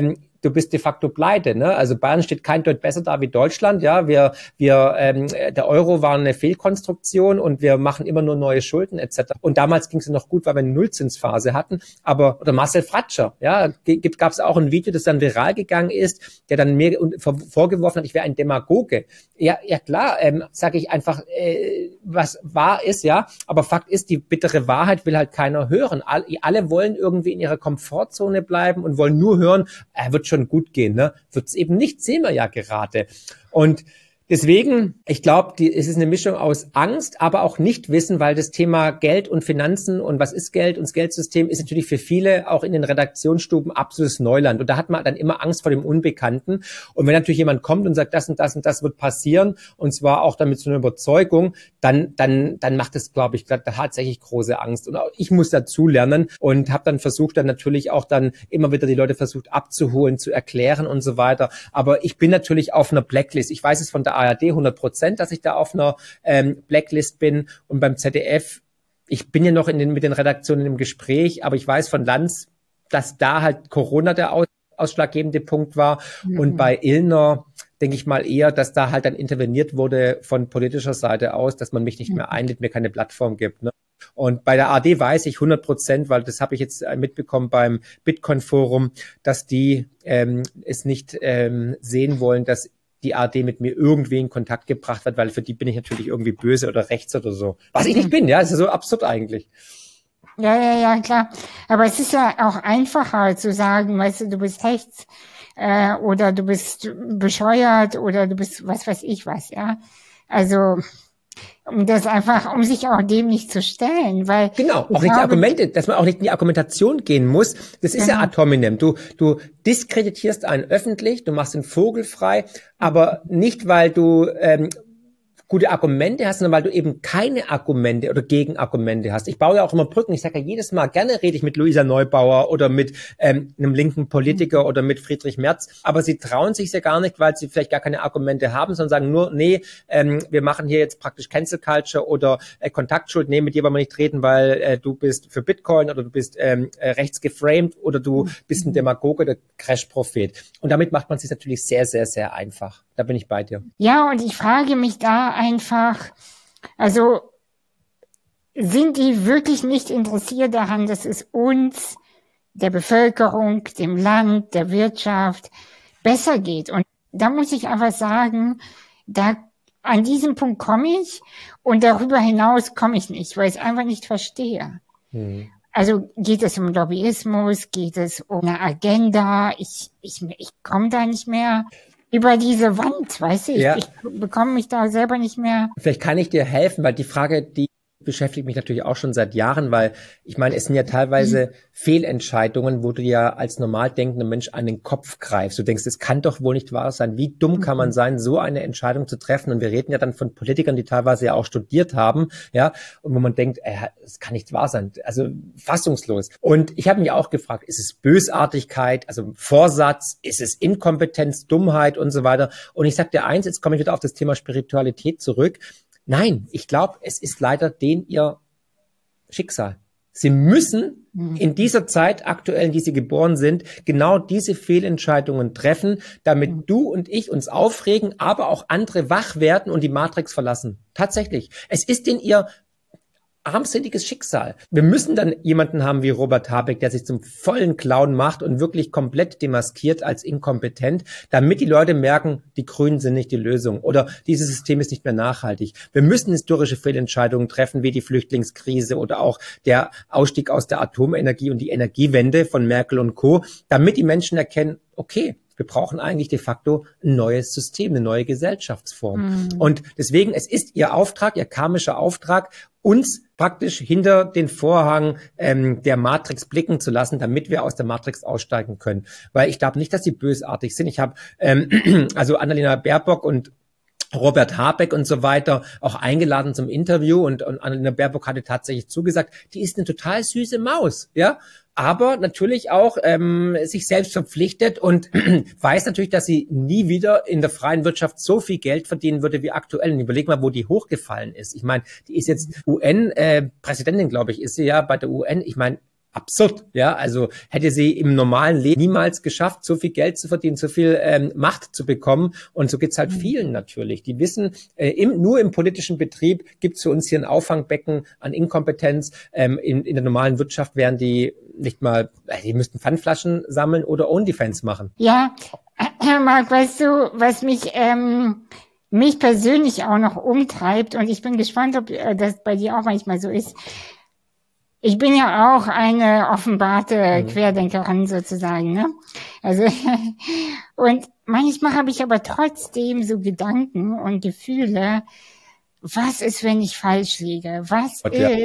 du bist de facto pleite, ne? Also Bayern steht kein Deut besser da wie Deutschland, ja. Der Euro war eine Fehlkonstruktion und wir machen immer nur neue Schulden etc. Und damals ging es noch gut, weil wir eine Nullzinsphase hatten. Oder Marcel Fratscher, ja, gab es auch ein Video, das dann viral gegangen ist, der dann mir vorgeworfen hat, ich wäre ein Demagoge. Ja klar, sage ich einfach, was wahr ist, ja. Aber Fakt ist, die bittere Wahrheit will halt keiner hören. Alle wollen irgendwie in ihrer Komfortzone bleiben und wollen nur hören, wird schon gut gehen, ne? Wird es eben nicht, sehen wir ja gerade. Und deswegen, ich glaube, es ist eine Mischung aus Angst, aber auch Nichtwissen, weil das Thema Geld und Finanzen und was ist Geld und das Geldsystem ist natürlich für viele auch in den Redaktionsstuben absolutes Neuland. Und da hat man dann immer Angst vor dem Unbekannten. Und wenn natürlich jemand kommt und sagt, das und das und das wird passieren, und zwar auch damit so eine Überzeugung, dann macht es, glaube ich, tatsächlich große Angst. Und auch ich muss dazu lernen und habe dann versucht, dann natürlich auch dann immer wieder die Leute versucht abzuholen, zu erklären und so weiter. Aber ich bin natürlich auf einer Blacklist. Ich weiß es von der ARD 100%, dass ich da auf einer Blacklist bin, und beim ZDF, ich bin ja noch mit den Redaktionen im Gespräch, aber ich weiß von Lanz, dass da halt Corona der ausschlaggebende Punkt war, und bei Illner denke ich mal eher, dass da halt dann interveniert wurde von politischer Seite aus, dass man mich nicht mehr einlädt, mir keine Plattform gibt, ne? Und bei der ARD weiß ich 100%, weil das habe ich jetzt mitbekommen beim Bitcoin-Forum, dass die es nicht sehen wollen, dass die ARD mit mir irgendwie in Kontakt gebracht wird, weil für die bin ich natürlich irgendwie böse oder rechts oder so. Was ich nicht bin, ja, das ist so absurd eigentlich. Ja, klar. Aber es ist ja auch einfacher zu sagen, weißt du bist rechts, oder du bist bescheuert oder du bist was weiß ich was, ja. Also, um sich auch dem nicht zu stellen, weil. Genau, auch nicht die Argumente, dass man auch nicht in die Argumentation gehen muss. Das ist ja ad hominem. Du diskreditierst einen öffentlich, du machst den Vogel frei, aber nicht, weil du gute Argumente hast, sondern weil du eben keine Argumente oder Gegenargumente hast. Ich baue ja auch immer Brücken. Ich sage ja jedes Mal, gerne rede ich mit Luisa Neubauer oder mit einem linken Politiker oder mit Friedrich Merz, aber sie trauen sich ja gar nicht, weil sie vielleicht gar keine Argumente haben, sondern sagen nur, nee, wir machen hier jetzt praktisch Cancel Culture oder Kontaktschuld, nee, mit dir wollen wir nicht reden, weil du bist für Bitcoin oder du bist rechts geframed oder du bist ein Demagoge oder Crash-Prophet. Und damit macht man es sich natürlich sehr, sehr, sehr einfach. Da bin ich bei dir. Ja, und ich frage mich da einfach, also sind die wirklich nicht interessiert daran, dass es uns, der Bevölkerung, dem Land, der Wirtschaft besser geht. Und da muss ich einfach sagen, an diesem Punkt komme ich und darüber hinaus komme ich nicht, weil ich es einfach nicht verstehe. Also geht es um Lobbyismus, geht es um eine Agenda? Ich komme da nicht mehr über diese Wand, weißt du? Ich bekomme mich da selber nicht mehr. Vielleicht kann ich dir helfen, weil die Frage, die beschäftigt mich natürlich auch schon seit Jahren, weil ich meine, es sind ja teilweise Fehlentscheidungen, wo du ja als normal denkender Mensch an den Kopf greifst. Du denkst, es kann doch wohl nicht wahr sein. Wie dumm kann man sein, so eine Entscheidung zu treffen? Und wir reden ja dann von Politikern, die teilweise ja auch studiert haben, ja, und wo man denkt, es kann nicht wahr sein. Also fassungslos. Und ich habe mich auch gefragt, ist es Bösartigkeit, also Vorsatz, ist es Inkompetenz, Dummheit und so weiter? Und ich sag dir eins, jetzt komme ich wieder auf das Thema Spiritualität zurück. Nein, ich glaube, es ist leider ihr Schicksal. Sie müssen in dieser Zeit aktuell, in die sie geboren sind, genau diese Fehlentscheidungen treffen, damit du und ich uns aufregen, aber auch andere wach werden und die Matrix verlassen. Tatsächlich. Es ist in ihr armseliges Schicksal. Wir müssen dann jemanden haben wie Robert Habeck, der sich zum vollen Clown macht und wirklich komplett demaskiert als inkompetent, damit die Leute merken, die Grünen sind nicht die Lösung oder dieses System ist nicht mehr nachhaltig. Wir müssen historische Fehlentscheidungen treffen, wie die Flüchtlingskrise oder auch der Ausstieg aus der Atomenergie und die Energiewende von Merkel und Co., damit die Menschen erkennen, okay, wir brauchen eigentlich de facto ein neues System, eine neue Gesellschaftsform. Und deswegen, es ist ihr Auftrag, ihr karmischer Auftrag, uns praktisch hinter den Vorhang der Matrix blicken zu lassen, damit wir aus der Matrix aussteigen können. Weil ich glaube nicht, dass sie bösartig sind. Ich habe also Annalena Baerbock und Robert Habeck und so weiter auch eingeladen zum Interview und Annalena Baerbock hatte tatsächlich zugesagt, die ist eine total süße Maus, ja, aber natürlich auch sich selbst verpflichtet und weiß natürlich, dass sie nie wieder in der freien Wirtschaft so viel Geld verdienen würde wie aktuell. Und überleg mal, wo die hochgefallen ist. Ich meine, die ist jetzt UN-Präsidentin, glaube ich, ist sie ja bei der UN. Ich meine, absurd, ja, also hätte sie im normalen Leben niemals geschafft, so viel Geld zu verdienen, so viel Macht zu bekommen und so geht's halt vielen natürlich. Die wissen, nur im politischen Betrieb gibt's für uns hier ein Auffangbecken an Inkompetenz. In der normalen Wirtschaft wären die nicht mal, die müssten Pfandflaschen sammeln oder OnlyFans machen. Ja, Marc, weißt du, was mich persönlich auch noch umtreibt und ich bin gespannt, ob das bei dir auch manchmal so ist. Ich bin ja auch eine offenbarte Querdenkerin sozusagen, ne? Also, und manchmal habe ich aber trotzdem so Gedanken und Gefühle, was ist, wenn ich falsch liege? Was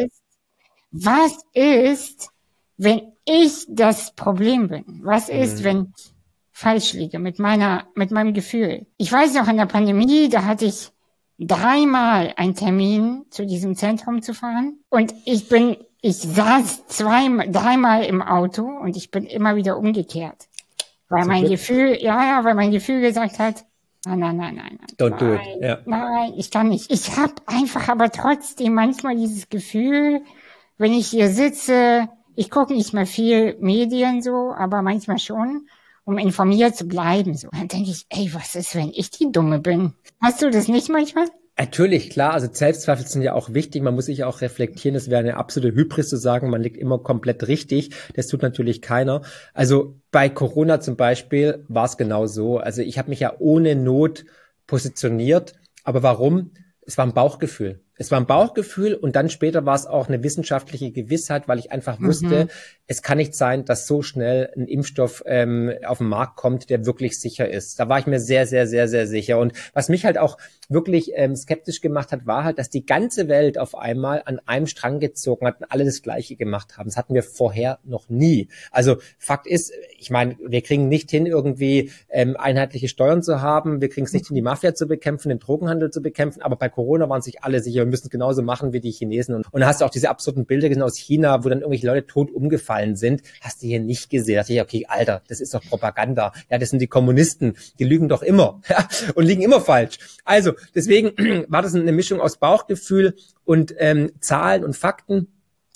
ist, wenn ich das Problem bin? Was ist, wenn ich falsch liege mit meinem Gefühl? Ich weiß noch, in der Pandemie, da hatte ich 3-mal einen Termin, zu diesem Zentrum zu fahren und ich saß 3-mal im Auto und ich bin immer wieder umgekehrt. Weil mein Gefühl gesagt hat, nein. Don't do it. Ja. Nein, ich kann nicht. Ich habe einfach aber trotzdem manchmal dieses Gefühl, wenn ich hier sitze, ich gucke nicht mehr viel Medien so, aber manchmal schon, um informiert zu bleiben. So. Dann denke ich, was ist, wenn ich die Dumme bin? Hast du das nicht manchmal? Natürlich, klar, also Selbstzweifel sind ja auch wichtig, man muss sich auch reflektieren, das wäre eine absolute Hybris zu sagen, man liegt immer komplett richtig, das tut natürlich keiner. Also bei Corona zum Beispiel war es genau so, also ich habe mich ja ohne Not positioniert, aber warum? Es war ein Bauchgefühl. Es war ein Bauchgefühl und dann später war es auch eine wissenschaftliche Gewissheit, weil ich einfach wusste, es kann nicht sein, dass so schnell ein Impfstoff auf den Markt kommt, der wirklich sicher ist. Da war ich mir sehr, sehr, sehr, sehr sicher. Und was mich halt auch wirklich skeptisch gemacht hat, war halt, dass die ganze Welt auf einmal an einem Strang gezogen hat und alle das Gleiche gemacht haben. Das hatten wir vorher noch nie. Also Fakt ist, ich meine, wir kriegen nicht hin, irgendwie einheitliche Steuern zu haben. Wir kriegen es nicht hin, die Mafia zu bekämpfen, den Drogenhandel zu bekämpfen. Aber bei Corona waren sich alle sicher, wir müssen es genauso machen wie die Chinesen. Und da hast du auch diese absurden Bilder gesehen aus China, wo dann irgendwelche Leute tot umgefallen sind. Hast du hier nicht gesehen. Da dachte ich, okay, Alter, das ist doch Propaganda. Ja, das sind die Kommunisten. Die lügen doch immer. Ja, und liegen immer falsch. Also, deswegen war das eine Mischung aus Bauchgefühl und Zahlen und Fakten.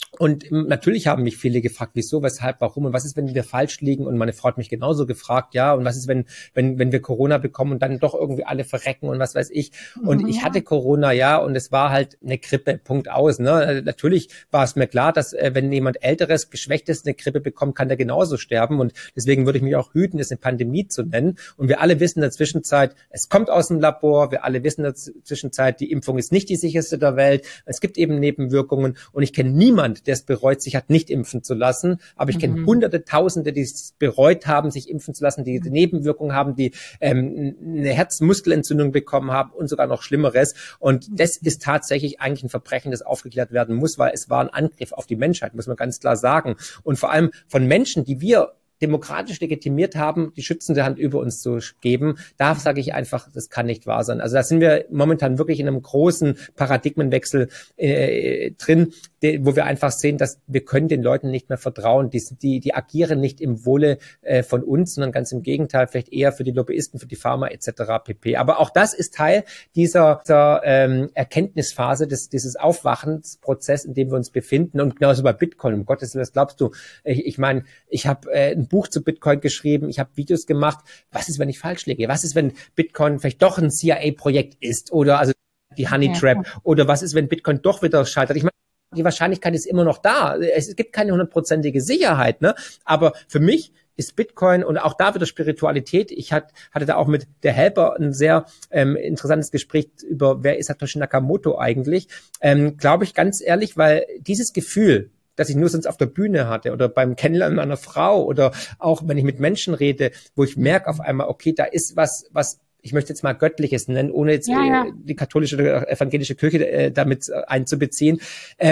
Und natürlich haben mich viele gefragt, wieso, weshalb, warum und was ist, wenn wir falsch liegen? Und meine Frau hat mich genauso gefragt, ja, und was ist, wenn wir Corona bekommen und dann doch irgendwie alle verrecken und was weiß ich. Und ich hatte Corona, ja, und es war halt eine Grippe, Punkt aus. Ne? Natürlich war es mir klar, dass wenn jemand Älteres, Geschwächtes eine Grippe bekommt, kann der genauso sterben. Und deswegen würde ich mich auch hüten, es eine Pandemie zu nennen. Und wir alle wissen in der Zwischenzeit, es kommt aus dem Labor, wir alle wissen in der Zwischenzeit, die Impfung ist nicht die sicherste der Welt. Es gibt eben Nebenwirkungen und ich kenne niemand, der es bereut, sich hat nicht impfen zu lassen. Aber ich kenne Hunderte, Tausende, die es bereut haben, sich impfen zu lassen, die Nebenwirkungen haben, die eine Herzmuskelentzündung bekommen haben und sogar noch Schlimmeres. Und das ist tatsächlich eigentlich ein Verbrechen, das aufgeklärt werden muss, weil es war ein Angriff auf die Menschheit, muss man ganz klar sagen. Und vor allem von Menschen, die wir demokratisch legitimiert haben, die schützende Hand über uns zu geben, da sage ich einfach, das kann nicht wahr sein. Also da sind wir momentan wirklich in einem großen Paradigmenwechsel drin, wo wir einfach sehen, dass wir können den Leuten nicht mehr vertrauen. Die agieren nicht im Wohle von uns, sondern ganz im Gegenteil, vielleicht eher für die Lobbyisten, für die Pharma etc. pp. Aber auch das ist Teil dieser Erkenntnisphase, dieses Aufwachensprozess, in dem wir uns befinden. Und genauso bei Bitcoin, um Gottes Willen, was glaubst du? Ich meine, ich habe ein Buch zu Bitcoin geschrieben, ich habe Videos gemacht. Was ist, wenn ich falsch liege? Was ist, wenn Bitcoin vielleicht doch ein CIA-Projekt ist oder also die Honey Trap? Oder was ist, wenn Bitcoin doch wieder scheitert? Ich meine, die Wahrscheinlichkeit ist immer noch da. Es gibt keine 100%ige Sicherheit, ne? Aber für mich ist Bitcoin und auch da wieder Spiritualität. Ich hatte da auch mit der Helper ein sehr interessantes Gespräch über, wer ist Satoshi Nakamoto eigentlich? Glaube ich ganz ehrlich, weil dieses Gefühl, dass ich nur sonst auf der Bühne hatte oder beim Kennenlernen einer Frau oder auch wenn ich mit Menschen rede, wo ich merke auf einmal, okay, da ist was ich möchte jetzt mal Göttliches nennen, ohne jetzt die katholische oder evangelische Kirche damit einzubeziehen.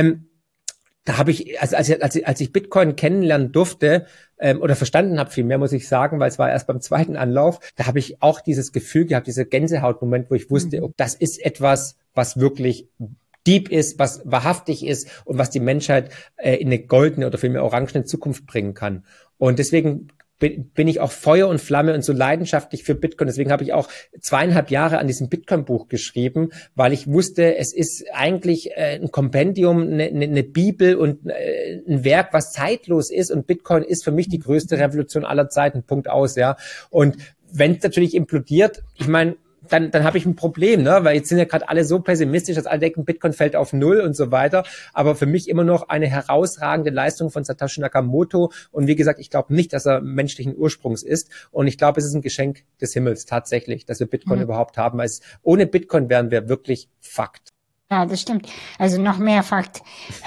Da habe ich, also als ich Bitcoin kennenlernen durfte oder verstanden habe, viel mehr muss ich sagen, weil es war erst beim zweiten Anlauf, da habe ich auch dieses Gefühl gehabt, dieser Gänsehautmoment, wo ich wusste, das ist etwas, was wirklich deep ist, was wahrhaftig ist und was die Menschheit in eine goldene oder vielmehr orangene Zukunft bringen kann. Und deswegen bin ich auch Feuer und Flamme und so leidenschaftlich für Bitcoin. Deswegen habe ich auch 2,5 Jahre an diesem Bitcoin-Buch geschrieben, weil ich wusste, es ist eigentlich ein Kompendium, eine Bibel und ein Werk, was zeitlos ist. Und Bitcoin ist für mich die größte Revolution aller Zeiten. Punkt aus, ja. Und wenn es natürlich implodiert, ich meine, dann habe ich ein Problem, ne? Weil jetzt sind ja gerade alle so pessimistisch, dass alle denken, Bitcoin fällt auf Null und so weiter. Aber für mich immer noch eine herausragende Leistung von Satoshi Nakamoto. Und wie gesagt, ich glaube nicht, dass er menschlichen Ursprungs ist. Und ich glaube, es ist ein Geschenk des Himmels tatsächlich, dass wir Bitcoin überhaupt haben. Weil ohne Bitcoin wären wir wirklich fucked. Ja, das stimmt. Also noch mehr Fakt.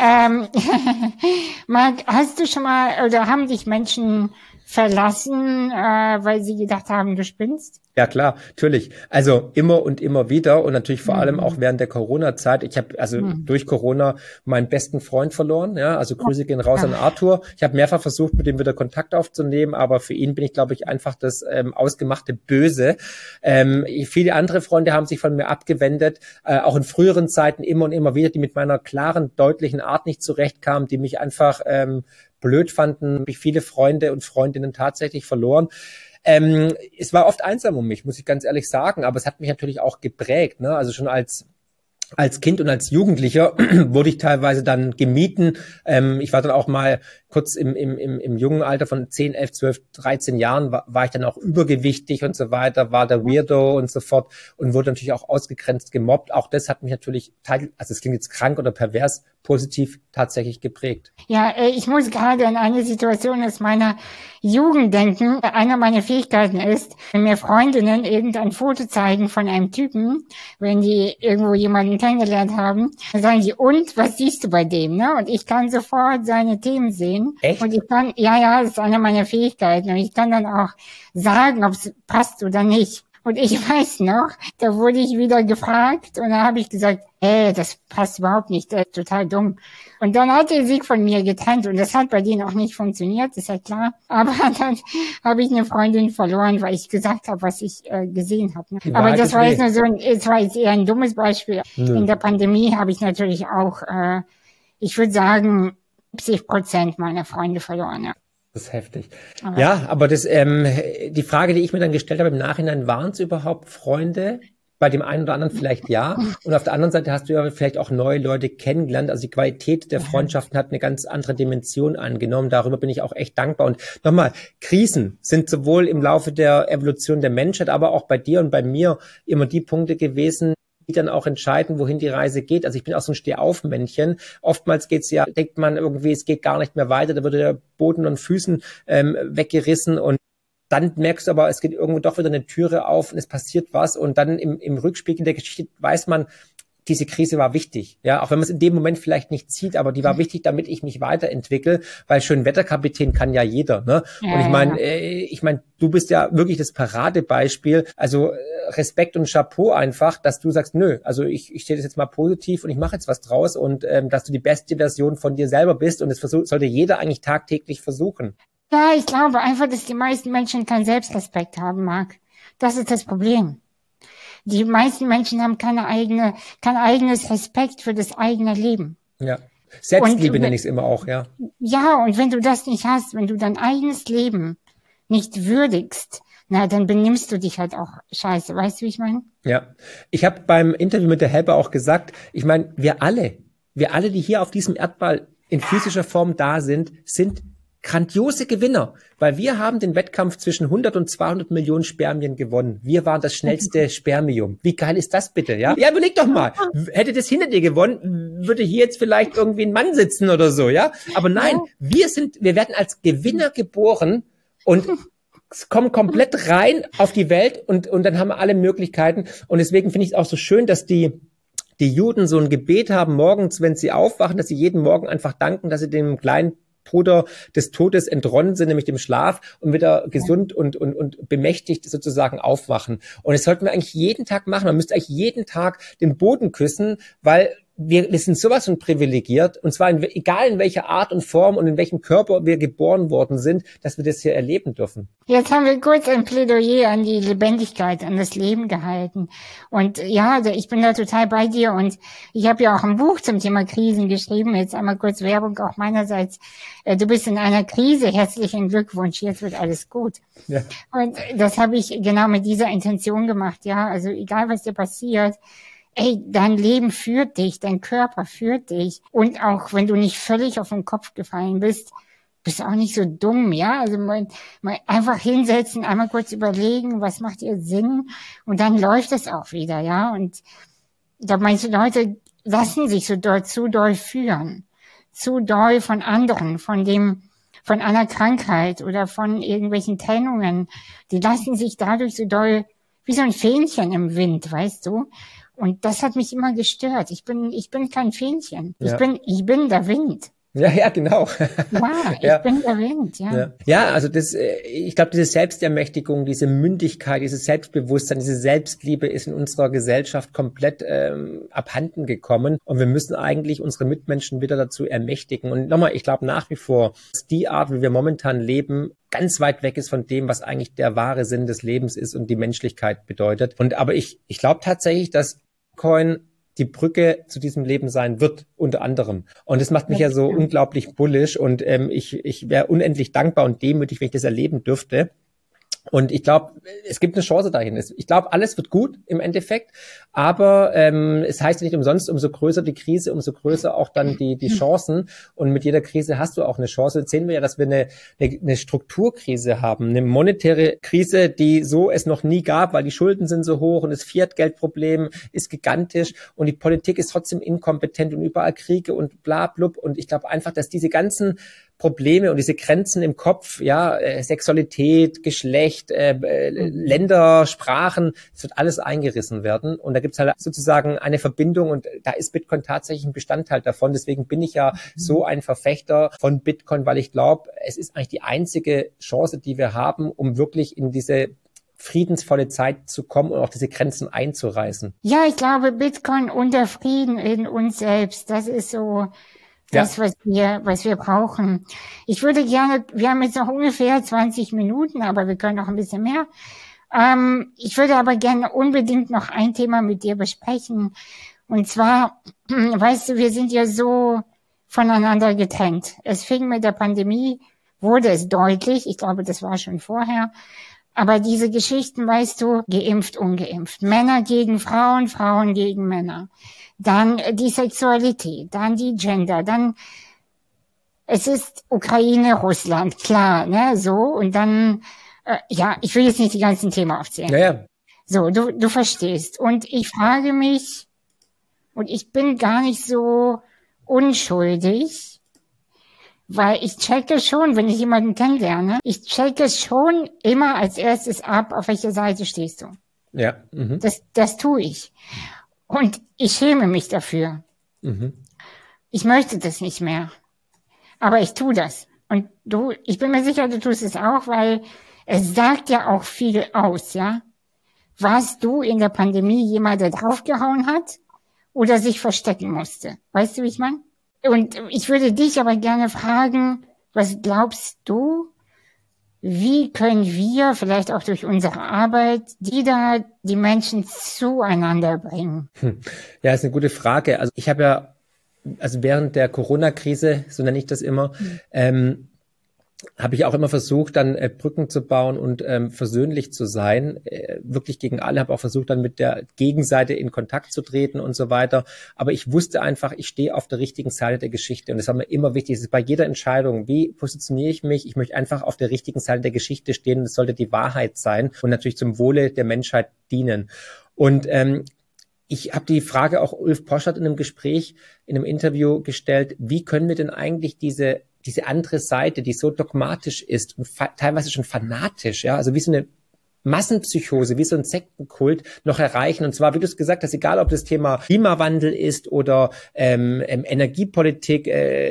Marc, hast du schon mal, oder haben dich Menschen verlassen, weil sie gedacht haben, du spinnst? Ja, klar, natürlich. Also immer und immer wieder und natürlich vor allem auch während der Corona-Zeit. Ich habe durch Corona meinen besten Freund verloren. Ja, also Grüße gehen raus an Arthur. Ich habe mehrfach versucht, mit ihm wieder Kontakt aufzunehmen, aber für ihn bin ich, glaube ich, einfach das ausgemachte Böse. Viele andere Freunde haben sich von mir abgewendet, auch in früheren Zeiten immer und immer wieder, die mit meiner klaren, deutlichen Art nicht zurechtkamen, die mich einfach blöd fanden. Habe ich viele Freunde und Freundinnen tatsächlich verloren. Es war oft einsam um mich, muss ich ganz ehrlich sagen, aber es hat mich natürlich auch geprägt, ne? Also schon als Kind und als Jugendlicher wurde ich teilweise dann gemieden. Ich war dann auch mal kurz im jungen Alter von 10, 11, 12, 13 Jahren war ich dann auch übergewichtig und so weiter, war der Weirdo und so fort und wurde natürlich auch ausgegrenzt, gemobbt. Auch das hat mich natürlich, also es klingt jetzt krank oder pervers, positiv tatsächlich geprägt. Ja, ich muss gerade an eine Situation aus meiner Jugend denken. Einer meiner Fähigkeiten ist, wenn mir Freundinnen irgendein Foto zeigen von einem Typen, wenn die irgendwo jemanden kennengelernt haben, dann sagen die, und, was siehst du bei dem, ne? Und ich kann sofort seine Themen sehen. Echt? Und ich kann, ja, das ist eine meiner Fähigkeiten. Und ich kann dann auch sagen, ob es passt oder nicht. Und ich weiß noch, da wurde ich wieder gefragt und da habe ich gesagt, das passt überhaupt nicht, das ist total dumm. Und dann hat er sich von mir getrennt und das hat bei denen auch nicht funktioniert, ist ja klar. Aber dann habe ich eine Freundin verloren, weil ich gesagt habe, was ich gesehen habe. Ne? Aber das war jetzt nur so es war jetzt eher ein dummes Beispiel. In der Pandemie habe ich natürlich auch, ich würde sagen, 70% meiner Freunde verloren. Ja. Das ist heftig. Ja, aber das, die Frage, die ich mir dann gestellt habe im Nachhinein, waren es überhaupt Freunde? Bei dem einen oder anderen vielleicht ja. Und auf der anderen Seite hast du ja vielleicht auch neue Leute kennengelernt. Also die Qualität der Freundschaften hat eine ganz andere Dimension angenommen. Darüber bin ich auch echt dankbar. Und nochmal, Krisen sind sowohl im Laufe der Evolution der Menschheit, aber auch bei dir und bei mir immer die Punkte gewesen, die dann auch entscheiden, wohin die Reise geht. Also ich bin auch so ein Stehaufmännchen. Oftmals denkt man irgendwie, es geht gar nicht mehr weiter. Da wird der Boden und Füßen weggerissen und dann merkst du aber, es geht irgendwo doch wieder eine Türe auf und es passiert was und dann im Rückspiegel der Geschichte weiß man, diese Krise war wichtig, ja, auch wenn man es in dem Moment vielleicht nicht sieht, aber die war wichtig, damit ich mich weiterentwickle, weil schön Wetterkapitän kann ja jeder, ne? Ja, und ich meine, du bist ja wirklich das Paradebeispiel, also Respekt und Chapeau einfach, dass du sagst, nö, also ich sehe das jetzt mal positiv und ich mache jetzt was draus und dass du die beste Version von dir selber bist und das sollte jeder eigentlich tagtäglich versuchen. Ja, ich glaube einfach, dass die meisten Menschen keinen Selbstrespekt haben, Marc. Das ist das Problem. Die meisten Menschen haben kein eigenes Respekt für das eigene Leben. Ja. Selbstliebe nenne ich es immer auch, ja. Ja, und wenn du das nicht hast, wenn du dein eigenes Leben nicht würdigst, na, dann benimmst du dich halt auch scheiße. Weißt du, wie ich meine? Ja. Ich habe beim Interview mit der Helper auch gesagt, ich meine, wir alle, die hier auf diesem Erdball in physischer Form da sind grandiose Gewinner, weil wir haben den Wettkampf zwischen 100 und 200 Millionen Spermien gewonnen. Wir waren das schnellste Spermium. Wie geil ist das bitte, ja? Ja, überleg doch mal. Hätte das hinter dir gewonnen, würde hier jetzt vielleicht irgendwie ein Mann sitzen oder so, ja? Aber nein, wir werden als Gewinner geboren und kommen komplett rein auf die Welt und dann haben wir alle Möglichkeiten. Und deswegen finde ich es auch so schön, dass die Juden so ein Gebet haben morgens, wenn sie aufwachen, dass sie jeden Morgen einfach danken, dass sie dem kleinen Bruder des Todes entronnen sind, nämlich dem Schlaf und wieder gesund und bemächtigt sozusagen aufwachen. Und das sollten wir eigentlich jeden Tag machen. Man müsste eigentlich jeden Tag den Boden küssen, weil wir sind sowas von privilegiert, und zwar egal in welcher Art und Form und in welchem Körper wir geboren worden sind, dass wir das hier erleben dürfen. Jetzt haben wir kurz ein Plädoyer an die Lebendigkeit, an das Leben gehalten. Und ja, ich bin da total bei dir und ich habe ja auch ein Buch zum Thema Krisen geschrieben. Jetzt einmal kurz Werbung auch meinerseits. Du bist in einer Krise, herzlichen Glückwunsch, jetzt wird alles gut. Ja. Und das habe ich genau mit dieser Intention gemacht, ja. Also egal, was dir passiert, ey, dein Leben führt dich, dein Körper führt dich. Und auch wenn du nicht völlig auf den Kopf gefallen bist du auch nicht so dumm, ja? Also mal einfach hinsetzen, einmal kurz überlegen, was macht ihr Sinn? Und dann läuft es auch wieder, ja? Und da meinst du, Leute lassen sich so zu doll führen. Zu doll von anderen, von einer Krankheit oder von irgendwelchen Trennungen. Die lassen sich dadurch so doll wie so ein Fähnchen im Wind, weißt du? Und das hat mich immer gestört. Ich bin kein Fähnchen. Ja. Ich bin der Wind. Ja, genau. Ja, ich bin der Wind, ja. Ja, also ich glaube, diese Selbstermächtigung, diese Mündigkeit, dieses Selbstbewusstsein, diese Selbstliebe ist in unserer Gesellschaft komplett abhanden gekommen. Und wir müssen eigentlich unsere Mitmenschen wieder dazu ermächtigen. Und nochmal, ich glaube nach wie vor, dass die Art, wie wir momentan leben, ganz weit weg ist von dem, was eigentlich der wahre Sinn des Lebens ist und die Menschlichkeit bedeutet. Aber ich glaube tatsächlich, dass Bitcoin die Brücke zu diesem Leben sein wird, unter anderem. Und das macht mich ja so unglaublich bullish und ich wäre unendlich dankbar und demütig, wenn ich das erleben dürfte. Und ich glaube, es gibt eine Chance dahin. Ich glaube, alles wird gut im Endeffekt, aber es heißt nicht umsonst, umso größer die Krise, umso größer auch dann die Chancen. Und mit jeder Krise hast du auch eine Chance. Jetzt sehen wir ja, dass wir eine Strukturkrise haben, eine monetäre Krise, die so es noch nie gab, weil die Schulden sind so hoch und das Fiat-Geldproblem ist gigantisch und die Politik ist trotzdem inkompetent und überall Kriege und bla blub. Und ich glaube einfach, dass diese ganzen Probleme und diese Grenzen im Kopf, ja, Sexualität, Geschlecht, Länder, Sprachen, es wird alles eingerissen werden. Und da gibt's halt sozusagen eine Verbindung und da ist Bitcoin tatsächlich ein Bestandteil davon. Deswegen bin ich ja so ein Verfechter von Bitcoin, weil ich glaube, es ist eigentlich die einzige Chance, die wir haben, um wirklich in diese friedensvolle Zeit zu kommen und auch diese Grenzen einzureißen. Ja, ich glaube, Bitcoin und der Frieden in uns selbst, das ist so das, was wir brauchen. Ich würde gerne, wir haben jetzt noch ungefähr 20 Minuten, aber wir können noch ein bisschen mehr. Ich würde aber gerne unbedingt noch ein Thema mit dir besprechen. Und zwar, weißt du, wir sind ja so voneinander getrennt. Es fing mit der Pandemie, wurde es deutlich. Ich glaube, das war schon vorher. Aber diese Geschichten, weißt du, geimpft, ungeimpft, Männer gegen Frauen, Frauen gegen Männer, dann die Sexualität, dann die Gender, dann es ist Ukraine, Russland, klar, ne, so, und dann, ja, ich will jetzt nicht die ganzen Themen aufzählen. Naja. So, du verstehst. Und ich frage mich, und ich bin gar nicht so unschuldig, weil ich checke schon, wenn ich jemanden kennenlerne, ich checke schon immer als erstes ab, auf welcher Seite stehst du. Ja. Mhm. Das tue ich. Und ich schäme mich dafür. Mhm. Ich möchte das nicht mehr. Aber ich tue das. Und ich bin mir sicher, du tust es auch, weil es sagt ja auch viel aus, ja? Warst du in der Pandemie jemand, der draufgehauen hat oder sich verstecken musste? Weißt du, wie ich meine? Und ich würde dich aber gerne fragen, was glaubst du, wie können wir vielleicht auch durch unsere Arbeit die Menschen zueinander bringen? Ja, ist eine gute Frage. Also ich habe ja während der Corona-Krise, so nenne ich das immer, habe ich auch immer versucht, dann Brücken zu bauen und versöhnlich zu sein, wirklich gegen alle, habe auch versucht, dann mit der Gegenseite in Kontakt zu treten und so weiter. Aber ich wusste einfach, ich stehe auf der richtigen Seite der Geschichte und das war mir immer wichtig. Es ist bei jeder Entscheidung, wie positioniere ich mich? Ich möchte einfach auf der richtigen Seite der Geschichte stehen und es sollte die Wahrheit sein und natürlich zum Wohle der Menschheit dienen. Und ich habe die Frage auch Ulf Poschardt in einem Gespräch, in einem Interview gestellt, wie können wir denn eigentlich diese andere Seite, die so dogmatisch ist und teilweise schon fanatisch, ja, also wie so eine Massenpsychose, wie so ein Sektenkult noch erreichen. Und zwar, wie du es gesagt hast, egal ob das Thema Klimawandel ist oder Energiepolitik,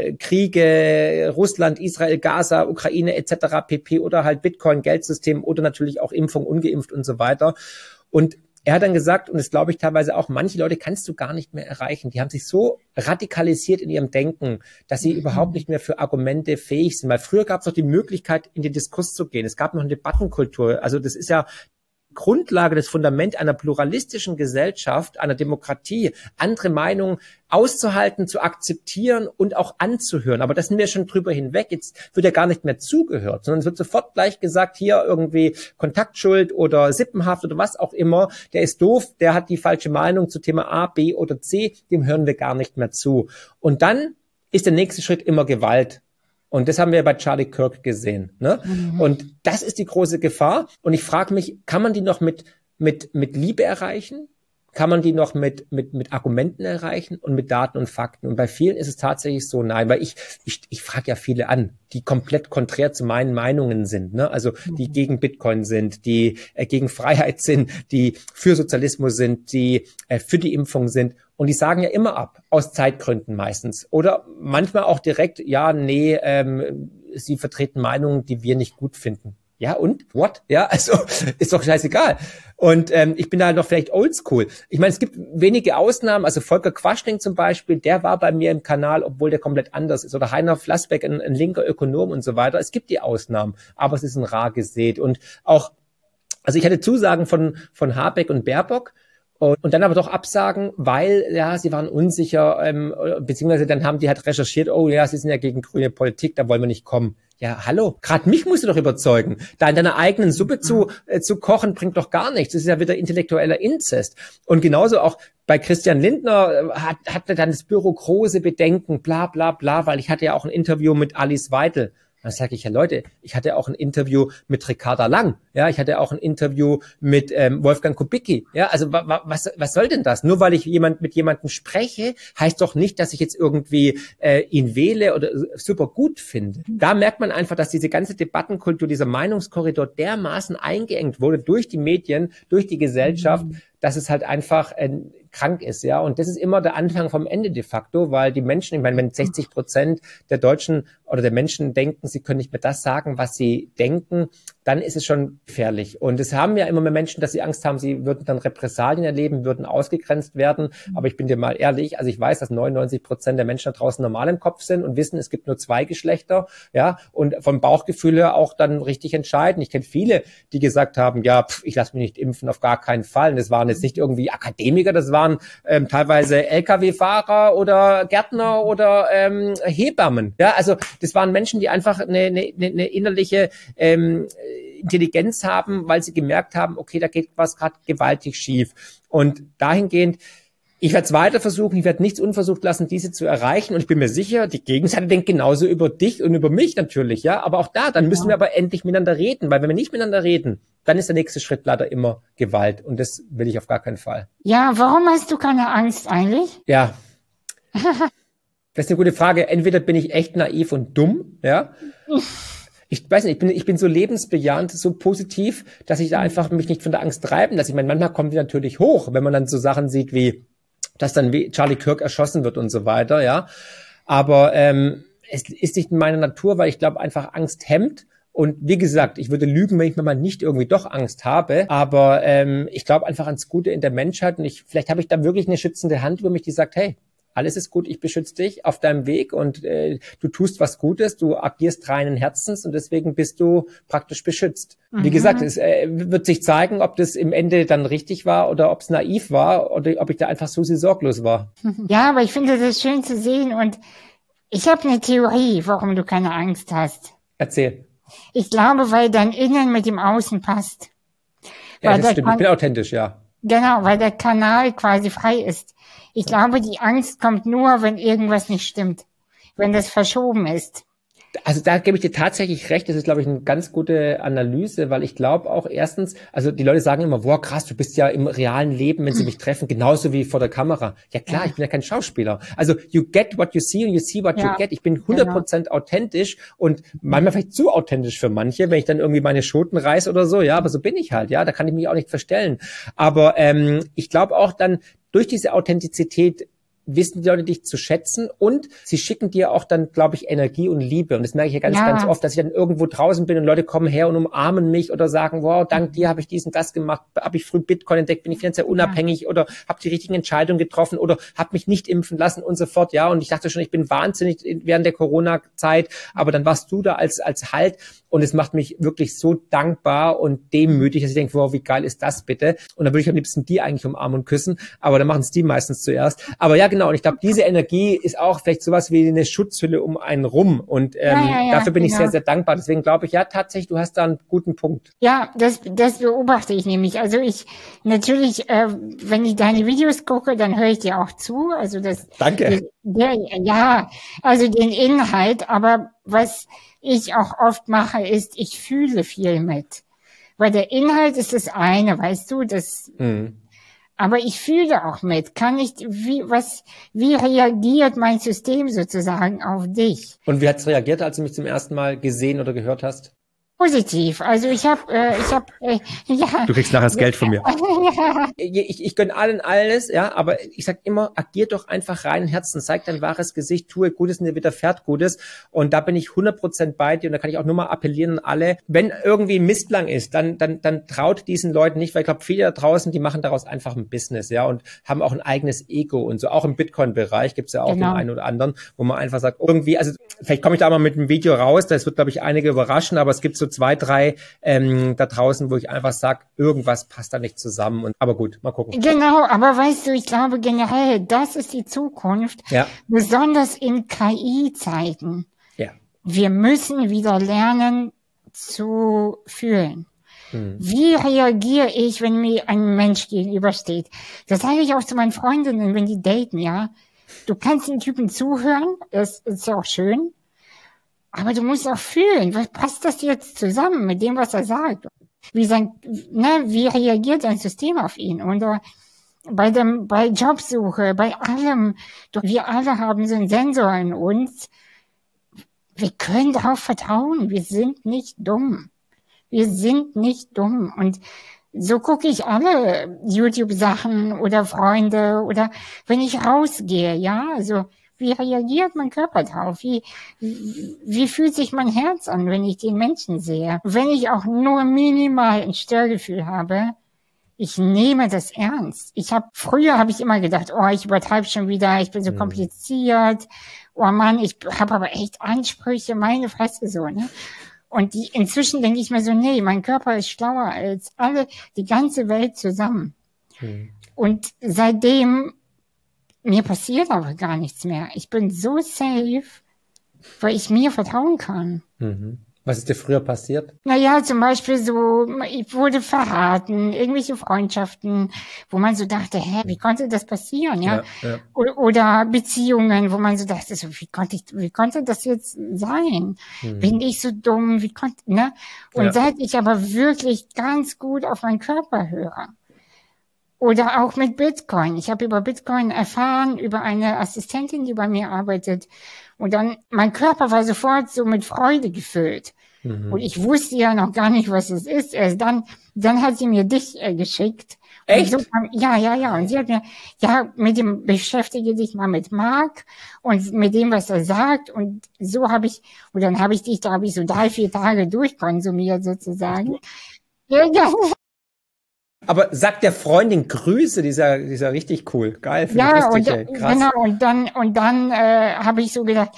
Kriege, Russland, Israel, Gaza, Ukraine etc. pp. Oder halt Bitcoin, Geldsystem oder natürlich auch Impfung, ungeimpft und so weiter. Und er hat dann gesagt, und das glaube ich teilweise auch, manche Leute kannst du gar nicht mehr erreichen. Die haben sich so radikalisiert in ihrem Denken, dass sie überhaupt nicht mehr für Argumente fähig sind. Weil früher gab es doch die Möglichkeit, in den Diskurs zu gehen. Es gab noch eine Debattenkultur. Also das ist ja Grundlage, das Fundament einer pluralistischen Gesellschaft, einer Demokratie, andere Meinungen auszuhalten, zu akzeptieren und auch anzuhören. Aber das sind wir schon drüber hinweg. Jetzt wird ja gar nicht mehr zugehört, sondern es wird sofort gleich gesagt, hier irgendwie Kontaktschuld oder Sippenhaft oder was auch immer. Der ist doof, der hat die falsche Meinung zu Thema A, B oder C, dem hören wir gar nicht mehr zu. Und dann ist der nächste Schritt immer Gewalt. Und das haben wir bei Charlie Kirk gesehen, ne? Mhm. Und das ist die große Gefahr. Und ich frage mich, kann man die noch mit Liebe erreichen? Kann man die noch mit Argumenten erreichen und mit Daten und Fakten? Und bei vielen ist es tatsächlich so, nein, weil ich frage ja viele an, die komplett konträr zu meinen Meinungen sind, ne? Also die gegen Bitcoin sind, die gegen Freiheit sind, die für Sozialismus sind, die für die Impfung sind. Und die sagen ja immer ab, aus Zeitgründen meistens. Oder manchmal auch direkt, ja, nee, sie vertreten Meinungen, die wir nicht gut finden. Ja, und? What? Ja, also ist doch scheißegal. Und ich bin da noch vielleicht oldschool. Ich meine, es gibt wenige Ausnahmen. Also Volker Quaschning zum Beispiel, der war bei mir im Kanal, obwohl der komplett anders ist. Oder Heiner Flassbeck, ein linker Ökonom und so weiter. Es gibt die Ausnahmen, aber es ist ein rar gesät. Und auch, also ich hatte Zusagen von Habeck und Baerbock, und dann aber doch Absagen, weil, ja, sie waren unsicher, beziehungsweise dann haben die halt recherchiert, oh ja, sie sind ja gegen grüne Politik, da wollen wir nicht kommen. Ja, hallo, gerade mich musst du doch überzeugen. Da in deiner eigenen Suppe zu kochen, bringt doch gar nichts. Das ist ja wieder intellektueller Inzest. Und genauso auch bei Christian Lindner hatte dann das Büro große Bedenken, bla bla bla, weil ich hatte ja auch ein Interview mit Alice Weidel. Dann sage ich ja, Leute, ich hatte auch ein Interview mit Ricarda Lang, ja, ich hatte auch ein Interview mit Wolfgang Kubicki, ja, also was soll denn das? Nur weil ich mit jemandem spreche, heißt doch nicht, dass ich jetzt irgendwie ihn wähle oder super gut finde. Da merkt man einfach, dass diese ganze Debattenkultur, dieser Meinungskorridor dermaßen eingeengt wurde durch die Medien, durch die Gesellschaft, dass es halt einfach krank ist, ja. Und das ist immer der Anfang vom Ende de facto, weil die Menschen, ich meine, wenn 60% der Deutschen oder der Menschen denken, sie können nicht mehr das sagen, was sie denken, dann ist es schon gefährlich. Und es haben ja immer mehr Menschen, dass sie Angst haben, sie würden dann Repressalien erleben, würden ausgegrenzt werden. Aber ich bin dir mal ehrlich, also ich weiß, dass 99% der Menschen da draußen normal im Kopf sind und wissen, es gibt nur 2 Geschlechter, ja, und vom Bauchgefühl her auch dann richtig entscheiden. Ich kenne viele, die gesagt haben, ja, ich lasse mich nicht impfen, auf gar keinen Fall. Und das waren jetzt nicht irgendwie Akademiker, das waren teilweise LKW-Fahrer oder Gärtner oder Hebammen. Ja, also das waren Menschen, die einfach eine innerliche Intelligenz haben, weil sie gemerkt haben, okay, da geht was gerade gewaltig schief. Und dahingehend, ich werde es weiter versuchen, ich werde nichts unversucht lassen, diese zu erreichen. Und ich bin mir sicher, die Gegenseite denkt genauso über dich und über mich natürlich, ja. Aber auch da, dann müssen wir aber endlich miteinander reden, weil wenn wir nicht miteinander reden, dann ist der nächste Schritt leider immer Gewalt. Und das will ich auf gar keinen Fall. Ja, warum hast du keine Angst eigentlich? Ja. Das ist eine gute Frage. Entweder bin ich echt naiv und dumm, ja. Ich weiß nicht, ich bin so lebensbejahend, so positiv, dass ich da einfach mich nicht von der Angst treiben lasse. Ich meine, manchmal kommt die natürlich hoch, wenn man dann so Sachen sieht wie, dass dann wie Charlie Kirk erschossen wird und so weiter, ja. Aber es ist nicht in meiner Natur, weil ich glaube einfach Angst hemmt. Und wie gesagt, ich würde lügen, wenn ich mir mal nicht irgendwie doch Angst habe. Aber ich glaube einfach ans Gute in der Menschheit. Und vielleicht habe ich da wirklich eine schützende Hand über mich, die sagt, hey, alles ist gut, ich beschütze dich auf deinem Weg und du tust was Gutes, du agierst reinen Herzens und deswegen bist du praktisch beschützt. Wie gesagt, es wird sich zeigen, ob das im Ende dann richtig war oder ob es naiv war oder ob ich da einfach so sorglos war. Ja, aber ich finde das schön zu sehen und ich habe eine Theorie, warum du keine Angst hast. Erzähl. Ich glaube, weil dein Innen mit dem Außen passt. Ja, das stimmt, ich bin authentisch, ja. Genau, weil der Kanal quasi frei ist. Ich glaube, die Angst kommt nur, wenn irgendwas nicht stimmt, wenn das verschoben ist. Also da gebe ich dir tatsächlich recht, das ist, glaube ich, eine ganz gute Analyse, weil ich glaube auch erstens, also die Leute sagen immer, wow, krass, du bist ja im realen Leben, wenn sie mich treffen, genauso wie vor der Kamera. Ja klar, ich bin ja kein Schauspieler. Also you get what you see and you see what you get. Ich bin 100% authentisch und manchmal vielleicht zu authentisch für manche, wenn ich dann irgendwie meine Schoten reiße oder so, ja, aber so bin ich halt, ja, da kann ich mich auch nicht verstellen. Aber ich glaube auch dann, durch diese Authentizität wissen die Leute dich zu schätzen und sie schicken dir auch dann, glaube ich, Energie und Liebe. Und das merke ich ja ganz oft, dass ich dann irgendwo draußen bin und Leute kommen her und umarmen mich oder sagen, wow, dank dir habe ich dies und das gemacht, habe ich früh Bitcoin entdeckt, bin ich finanziell unabhängig oder habe die richtigen Entscheidungen getroffen oder habe mich nicht impfen lassen und so fort. Ja, und ich dachte schon, ich bin wahnsinnig während der Corona-Zeit, aber dann warst du da als Halt und es macht mich wirklich so dankbar und demütig, dass ich denke, wow, wie geil ist das bitte? Und dann würde ich am liebsten die eigentlich umarmen und küssen, aber dann machen es die meistens zuerst. Aber ja, genau, und ich glaube, diese Energie ist auch vielleicht sowas wie eine Schutzhülle um einen rum und dafür bin ich sehr, sehr dankbar. Deswegen glaube ich, ja, tatsächlich, du hast da einen guten Punkt. Ja, das beobachte ich nämlich. Also ich, natürlich, wenn ich deine Videos gucke, dann höre ich dir auch zu. Also das. Danke. Ja, also den Inhalt, aber was ich auch oft mache, ist, ich fühle viel mit. Weil der Inhalt ist das eine, weißt du, das, aber ich fühle auch mit. Wie reagiert mein System sozusagen auf dich? Und wie hat's reagiert, als du mich zum ersten Mal gesehen oder gehört hast? Positiv. Also ich hab, ja. Du kriegst nachher das Geld von mir. Ja. Ich gönn allen alles, ja, aber ich sag immer, agier doch einfach reinen Herzen, zeig dein wahres Gesicht, tue Gutes und dir widerfährt Gutes und da bin ich 100% bei dir und da kann ich auch nur mal appellieren an alle, wenn irgendwie Mistklang ist, dann traut diesen Leuten nicht, weil ich glaube, viele da draußen, die machen daraus einfach ein Business, ja, und haben auch ein eigenes Ego und so, auch im Bitcoin-Bereich gibt's ja auch den einen oder anderen, wo man einfach sagt, irgendwie, also vielleicht komme ich da mal mit einem Video raus, das wird, glaube ich, einige überraschen, aber es gibt so 2, 3 da draußen, wo ich einfach sage, irgendwas passt da nicht zusammen. Aber gut, mal gucken. Genau, aber weißt du, ich glaube generell, das ist die Zukunft, besonders in KI-Zeiten. Ja. Wir müssen wieder lernen zu fühlen. Wie reagiere ich, wenn mir ein Mensch gegenübersteht? Das sage ich auch zu meinen Freundinnen, wenn die daten, ja. Du kannst den Typen zuhören, das ist ja auch schön. Aber du musst auch fühlen, was passt das jetzt zusammen mit dem, was er sagt? Wie reagiert dein System auf ihn? Oder bei Jobsuche, bei allem. Doch wir alle haben so einen Sensor in uns. Wir können darauf vertrauen. Wir sind nicht dumm. Wir sind nicht dumm. Und so gucke ich alle YouTube-Sachen oder Freunde oder wenn ich rausgehe, ja, also wie reagiert mein Körper drauf? Wie fühlt sich mein Herz an, wenn ich den Menschen sehe? Wenn ich auch nur minimal ein Störgefühl habe, ich nehme das ernst. Früher habe ich immer gedacht, oh, ich übertreibe schon wieder, ich bin so kompliziert. Oh Mann, ich habe aber echt Ansprüche, meine Fresse so, ne? Und inzwischen denke ich mir so, nee, mein Körper ist schlauer als die ganze Welt zusammen. Und seitdem mir passiert aber gar nichts mehr. Ich bin so safe, weil ich mir vertrauen kann. Was ist dir früher passiert? Naja, zum Beispiel so, ich wurde verraten, irgendwelche Freundschaften, wo man so dachte, hä, wie konnte das passieren, ja? Ja. Oder Beziehungen, wo man so dachte, so, wie konnte das jetzt sein? Bin ich so dumm, ne? Und Ja. seit ich aber wirklich ganz gut auf meinen Körper höre, oder auch mit Bitcoin. Ich habe über Bitcoin erfahren, über eine Assistentin, die bei mir arbeitet. Und dann, mein Körper war sofort so mit Freude gefüllt. Und ich wusste ja noch gar nicht, was es ist. Erst dann hat sie mir dich geschickt. Echt? Und so, ja. Und sie hat mir, beschäftige dich mal mit Mark und mit dem, was er sagt. Und so und dann habe ich dich, da habe ich so 3-4 Tage durchkonsumiert sozusagen. Ja. Aber sagt der Freundin Grüße, die ist ja richtig cool. Geil, finde ich lustig, krass. Genau, und dann habe ich so gedacht,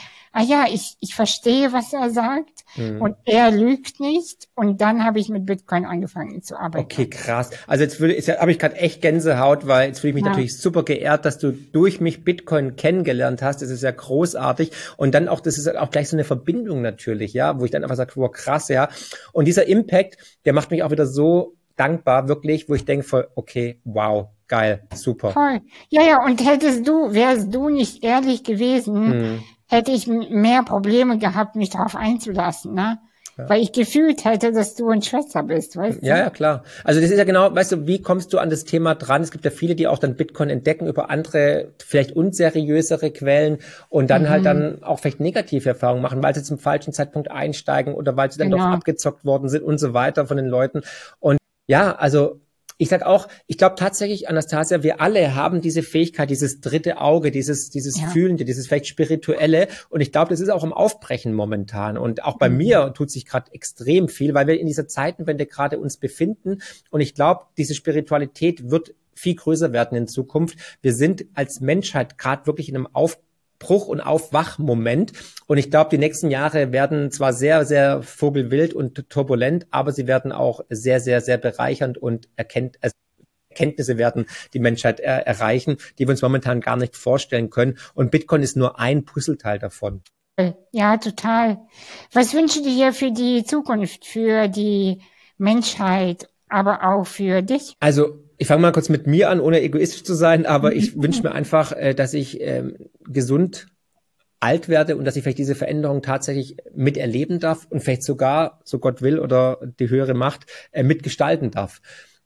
ich verstehe, was er sagt und er lügt nicht. Und dann habe ich mit Bitcoin angefangen zu arbeiten. Okay, krass. Also jetzt habe ich gerade echt Gänsehaut, weil jetzt fühle ich mich natürlich super geehrt, dass du durch mich Bitcoin kennengelernt hast. Das ist ja großartig. Und dann auch, das ist auch gleich so eine Verbindung natürlich, ja, wo ich dann einfach sage, wow, krass, ja. Und dieser Impact, der macht mich auch wieder so dankbar, wirklich, wo ich denke voll, okay, wow, geil, super. Voll. Ja, und wärst du nicht ehrlich gewesen, hätte ich mehr Probleme gehabt, mich darauf einzulassen, ne? Ja. Weil ich gefühlt hätte, dass du ein Schwätzer bist, weißt du? Ja, klar. Also das ist ja genau, weißt du, wie kommst du an das Thema dran? Es gibt ja viele, die auch dann Bitcoin entdecken über andere, vielleicht unseriösere Quellen und dann halt dann auch vielleicht negative Erfahrungen machen, weil sie zum falschen Zeitpunkt einsteigen oder weil sie dann doch abgezockt worden sind und so weiter von den Leuten. Und ja, also ich sag auch, ich glaube tatsächlich, Anastasia, wir alle haben diese Fähigkeit, dieses dritte Auge, dieses Fühlende, dieses vielleicht Spirituelle. Und ich glaube, das ist auch im Aufbrechen momentan. Und auch bei mir tut sich gerade extrem viel, weil wir in dieser Zeitenwende gerade uns befinden. Und ich glaube, diese Spiritualität wird viel größer werden in Zukunft. Wir sind als Menschheit gerade wirklich in einem Aufbruch und Aufwachmoment. Und ich glaube, die nächsten Jahre werden zwar sehr, sehr vogelwild und turbulent, aber sie werden auch sehr, sehr, sehr bereichernd und Erkenntnisse werden die Menschheit erreichen, die wir uns momentan gar nicht vorstellen können. Und Bitcoin ist nur ein Puzzleteil davon. Ja, total. Was wünschst du dir für die Zukunft, für die Menschheit, aber auch für dich? Also ich fange mal kurz mit mir an, ohne egoistisch zu sein, aber ich wünsche mir einfach, dass ich gesund alt werde und dass ich vielleicht diese Veränderung tatsächlich miterleben darf und vielleicht sogar, so Gott will oder die höhere Macht, mitgestalten darf.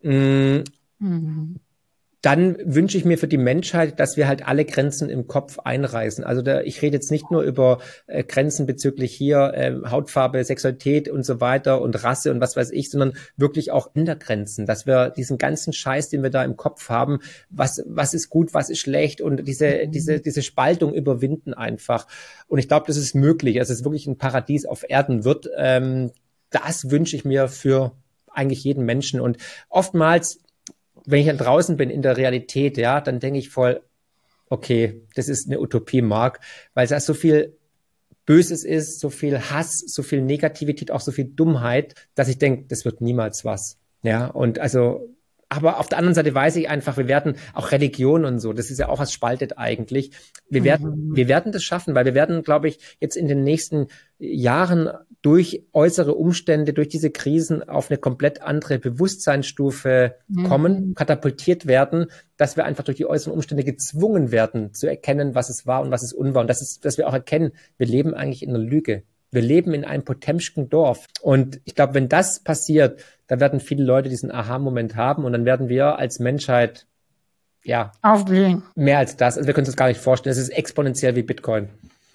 Dann wünsche ich mir für die Menschheit, dass wir halt alle Grenzen im Kopf einreißen. Also ich rede jetzt nicht nur über Grenzen bezüglich hier Hautfarbe, Sexualität und so weiter und Rasse und was weiß ich, sondern wirklich auch Intergrenzen, dass wir diesen ganzen Scheiß, den wir da im Kopf haben, was ist gut, was ist schlecht und diese Spaltung überwinden einfach. Und ich glaube, das ist möglich, dass es wirklich ein Paradies auf Erden wird. Das wünsche ich mir für eigentlich jeden Menschen. Und oftmals, wenn ich dann draußen bin in der Realität, ja, dann denke ich voll, okay, das ist eine Utopie, Mark, weil da so viel Böses ist, so viel Hass, so viel Negativität, auch so viel Dummheit, dass ich denke, das wird niemals was. Ja, und also, aber auf der anderen Seite weiß ich einfach, wir werden auch Religion und so, das ist ja auch was spaltet eigentlich. Wir werden das schaffen, weil wir werden, glaube ich, jetzt in den nächsten Jahren durch äußere Umstände, durch diese Krisen auf eine komplett andere Bewusstseinsstufe kommen, katapultiert werden, dass wir einfach durch die äußeren Umstände gezwungen werden, zu erkennen, was es war und was es unwahr. Und dass wir auch erkennen, wir leben eigentlich in einer Lüge. Wir leben in einem Potemkischen Dorf. Und ich glaube, wenn das passiert, dann werden viele Leute diesen Aha-Moment haben und dann werden wir als Menschheit, ja, aufblühen. Mehr als das. Also wir können uns das gar nicht vorstellen. Es ist exponentiell wie Bitcoin.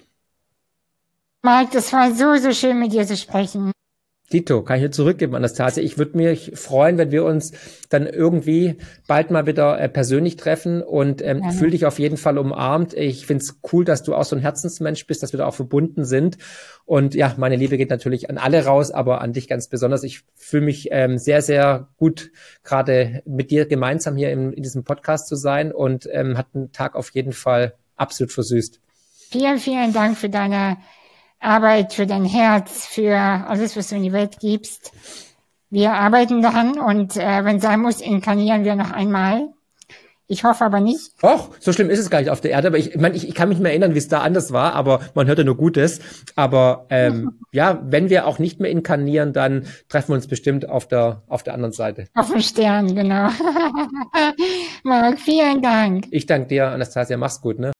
Mike, das war so schön, mit dir zu sprechen. Dito, kann ich nur zurückgeben, Anastasia. Ich würde mich freuen, wenn wir uns dann irgendwie bald mal wieder persönlich treffen und fühl dich auf jeden Fall umarmt. Ich find's cool, dass du auch so ein Herzensmensch bist, dass wir da auch verbunden sind. Und ja, meine Liebe geht natürlich an alle raus, aber an dich ganz besonders. Ich fühle mich sehr, sehr gut, gerade mit dir gemeinsam hier in diesem Podcast zu sein und hat einen Tag auf jeden Fall absolut versüßt. Vielen, vielen Dank für deine Arbeit, für dein Herz, für alles, was du in die Welt gibst. Wir arbeiten daran und wenn sein muss, inkarnieren wir noch einmal Ich hoffe aber nicht. Och, so schlimm ist es gar nicht auf der Erde, aber ich kann mich nicht mehr erinnern, wie es da anders war, aber man hört ja nur Gutes. Aber ja, wenn wir auch nicht mehr inkarnieren, dann treffen wir uns bestimmt auf der anderen Seite. Auf den Stern, genau. Marc, vielen Dank. Ich danke dir, Anastasia, mach's gut, ne?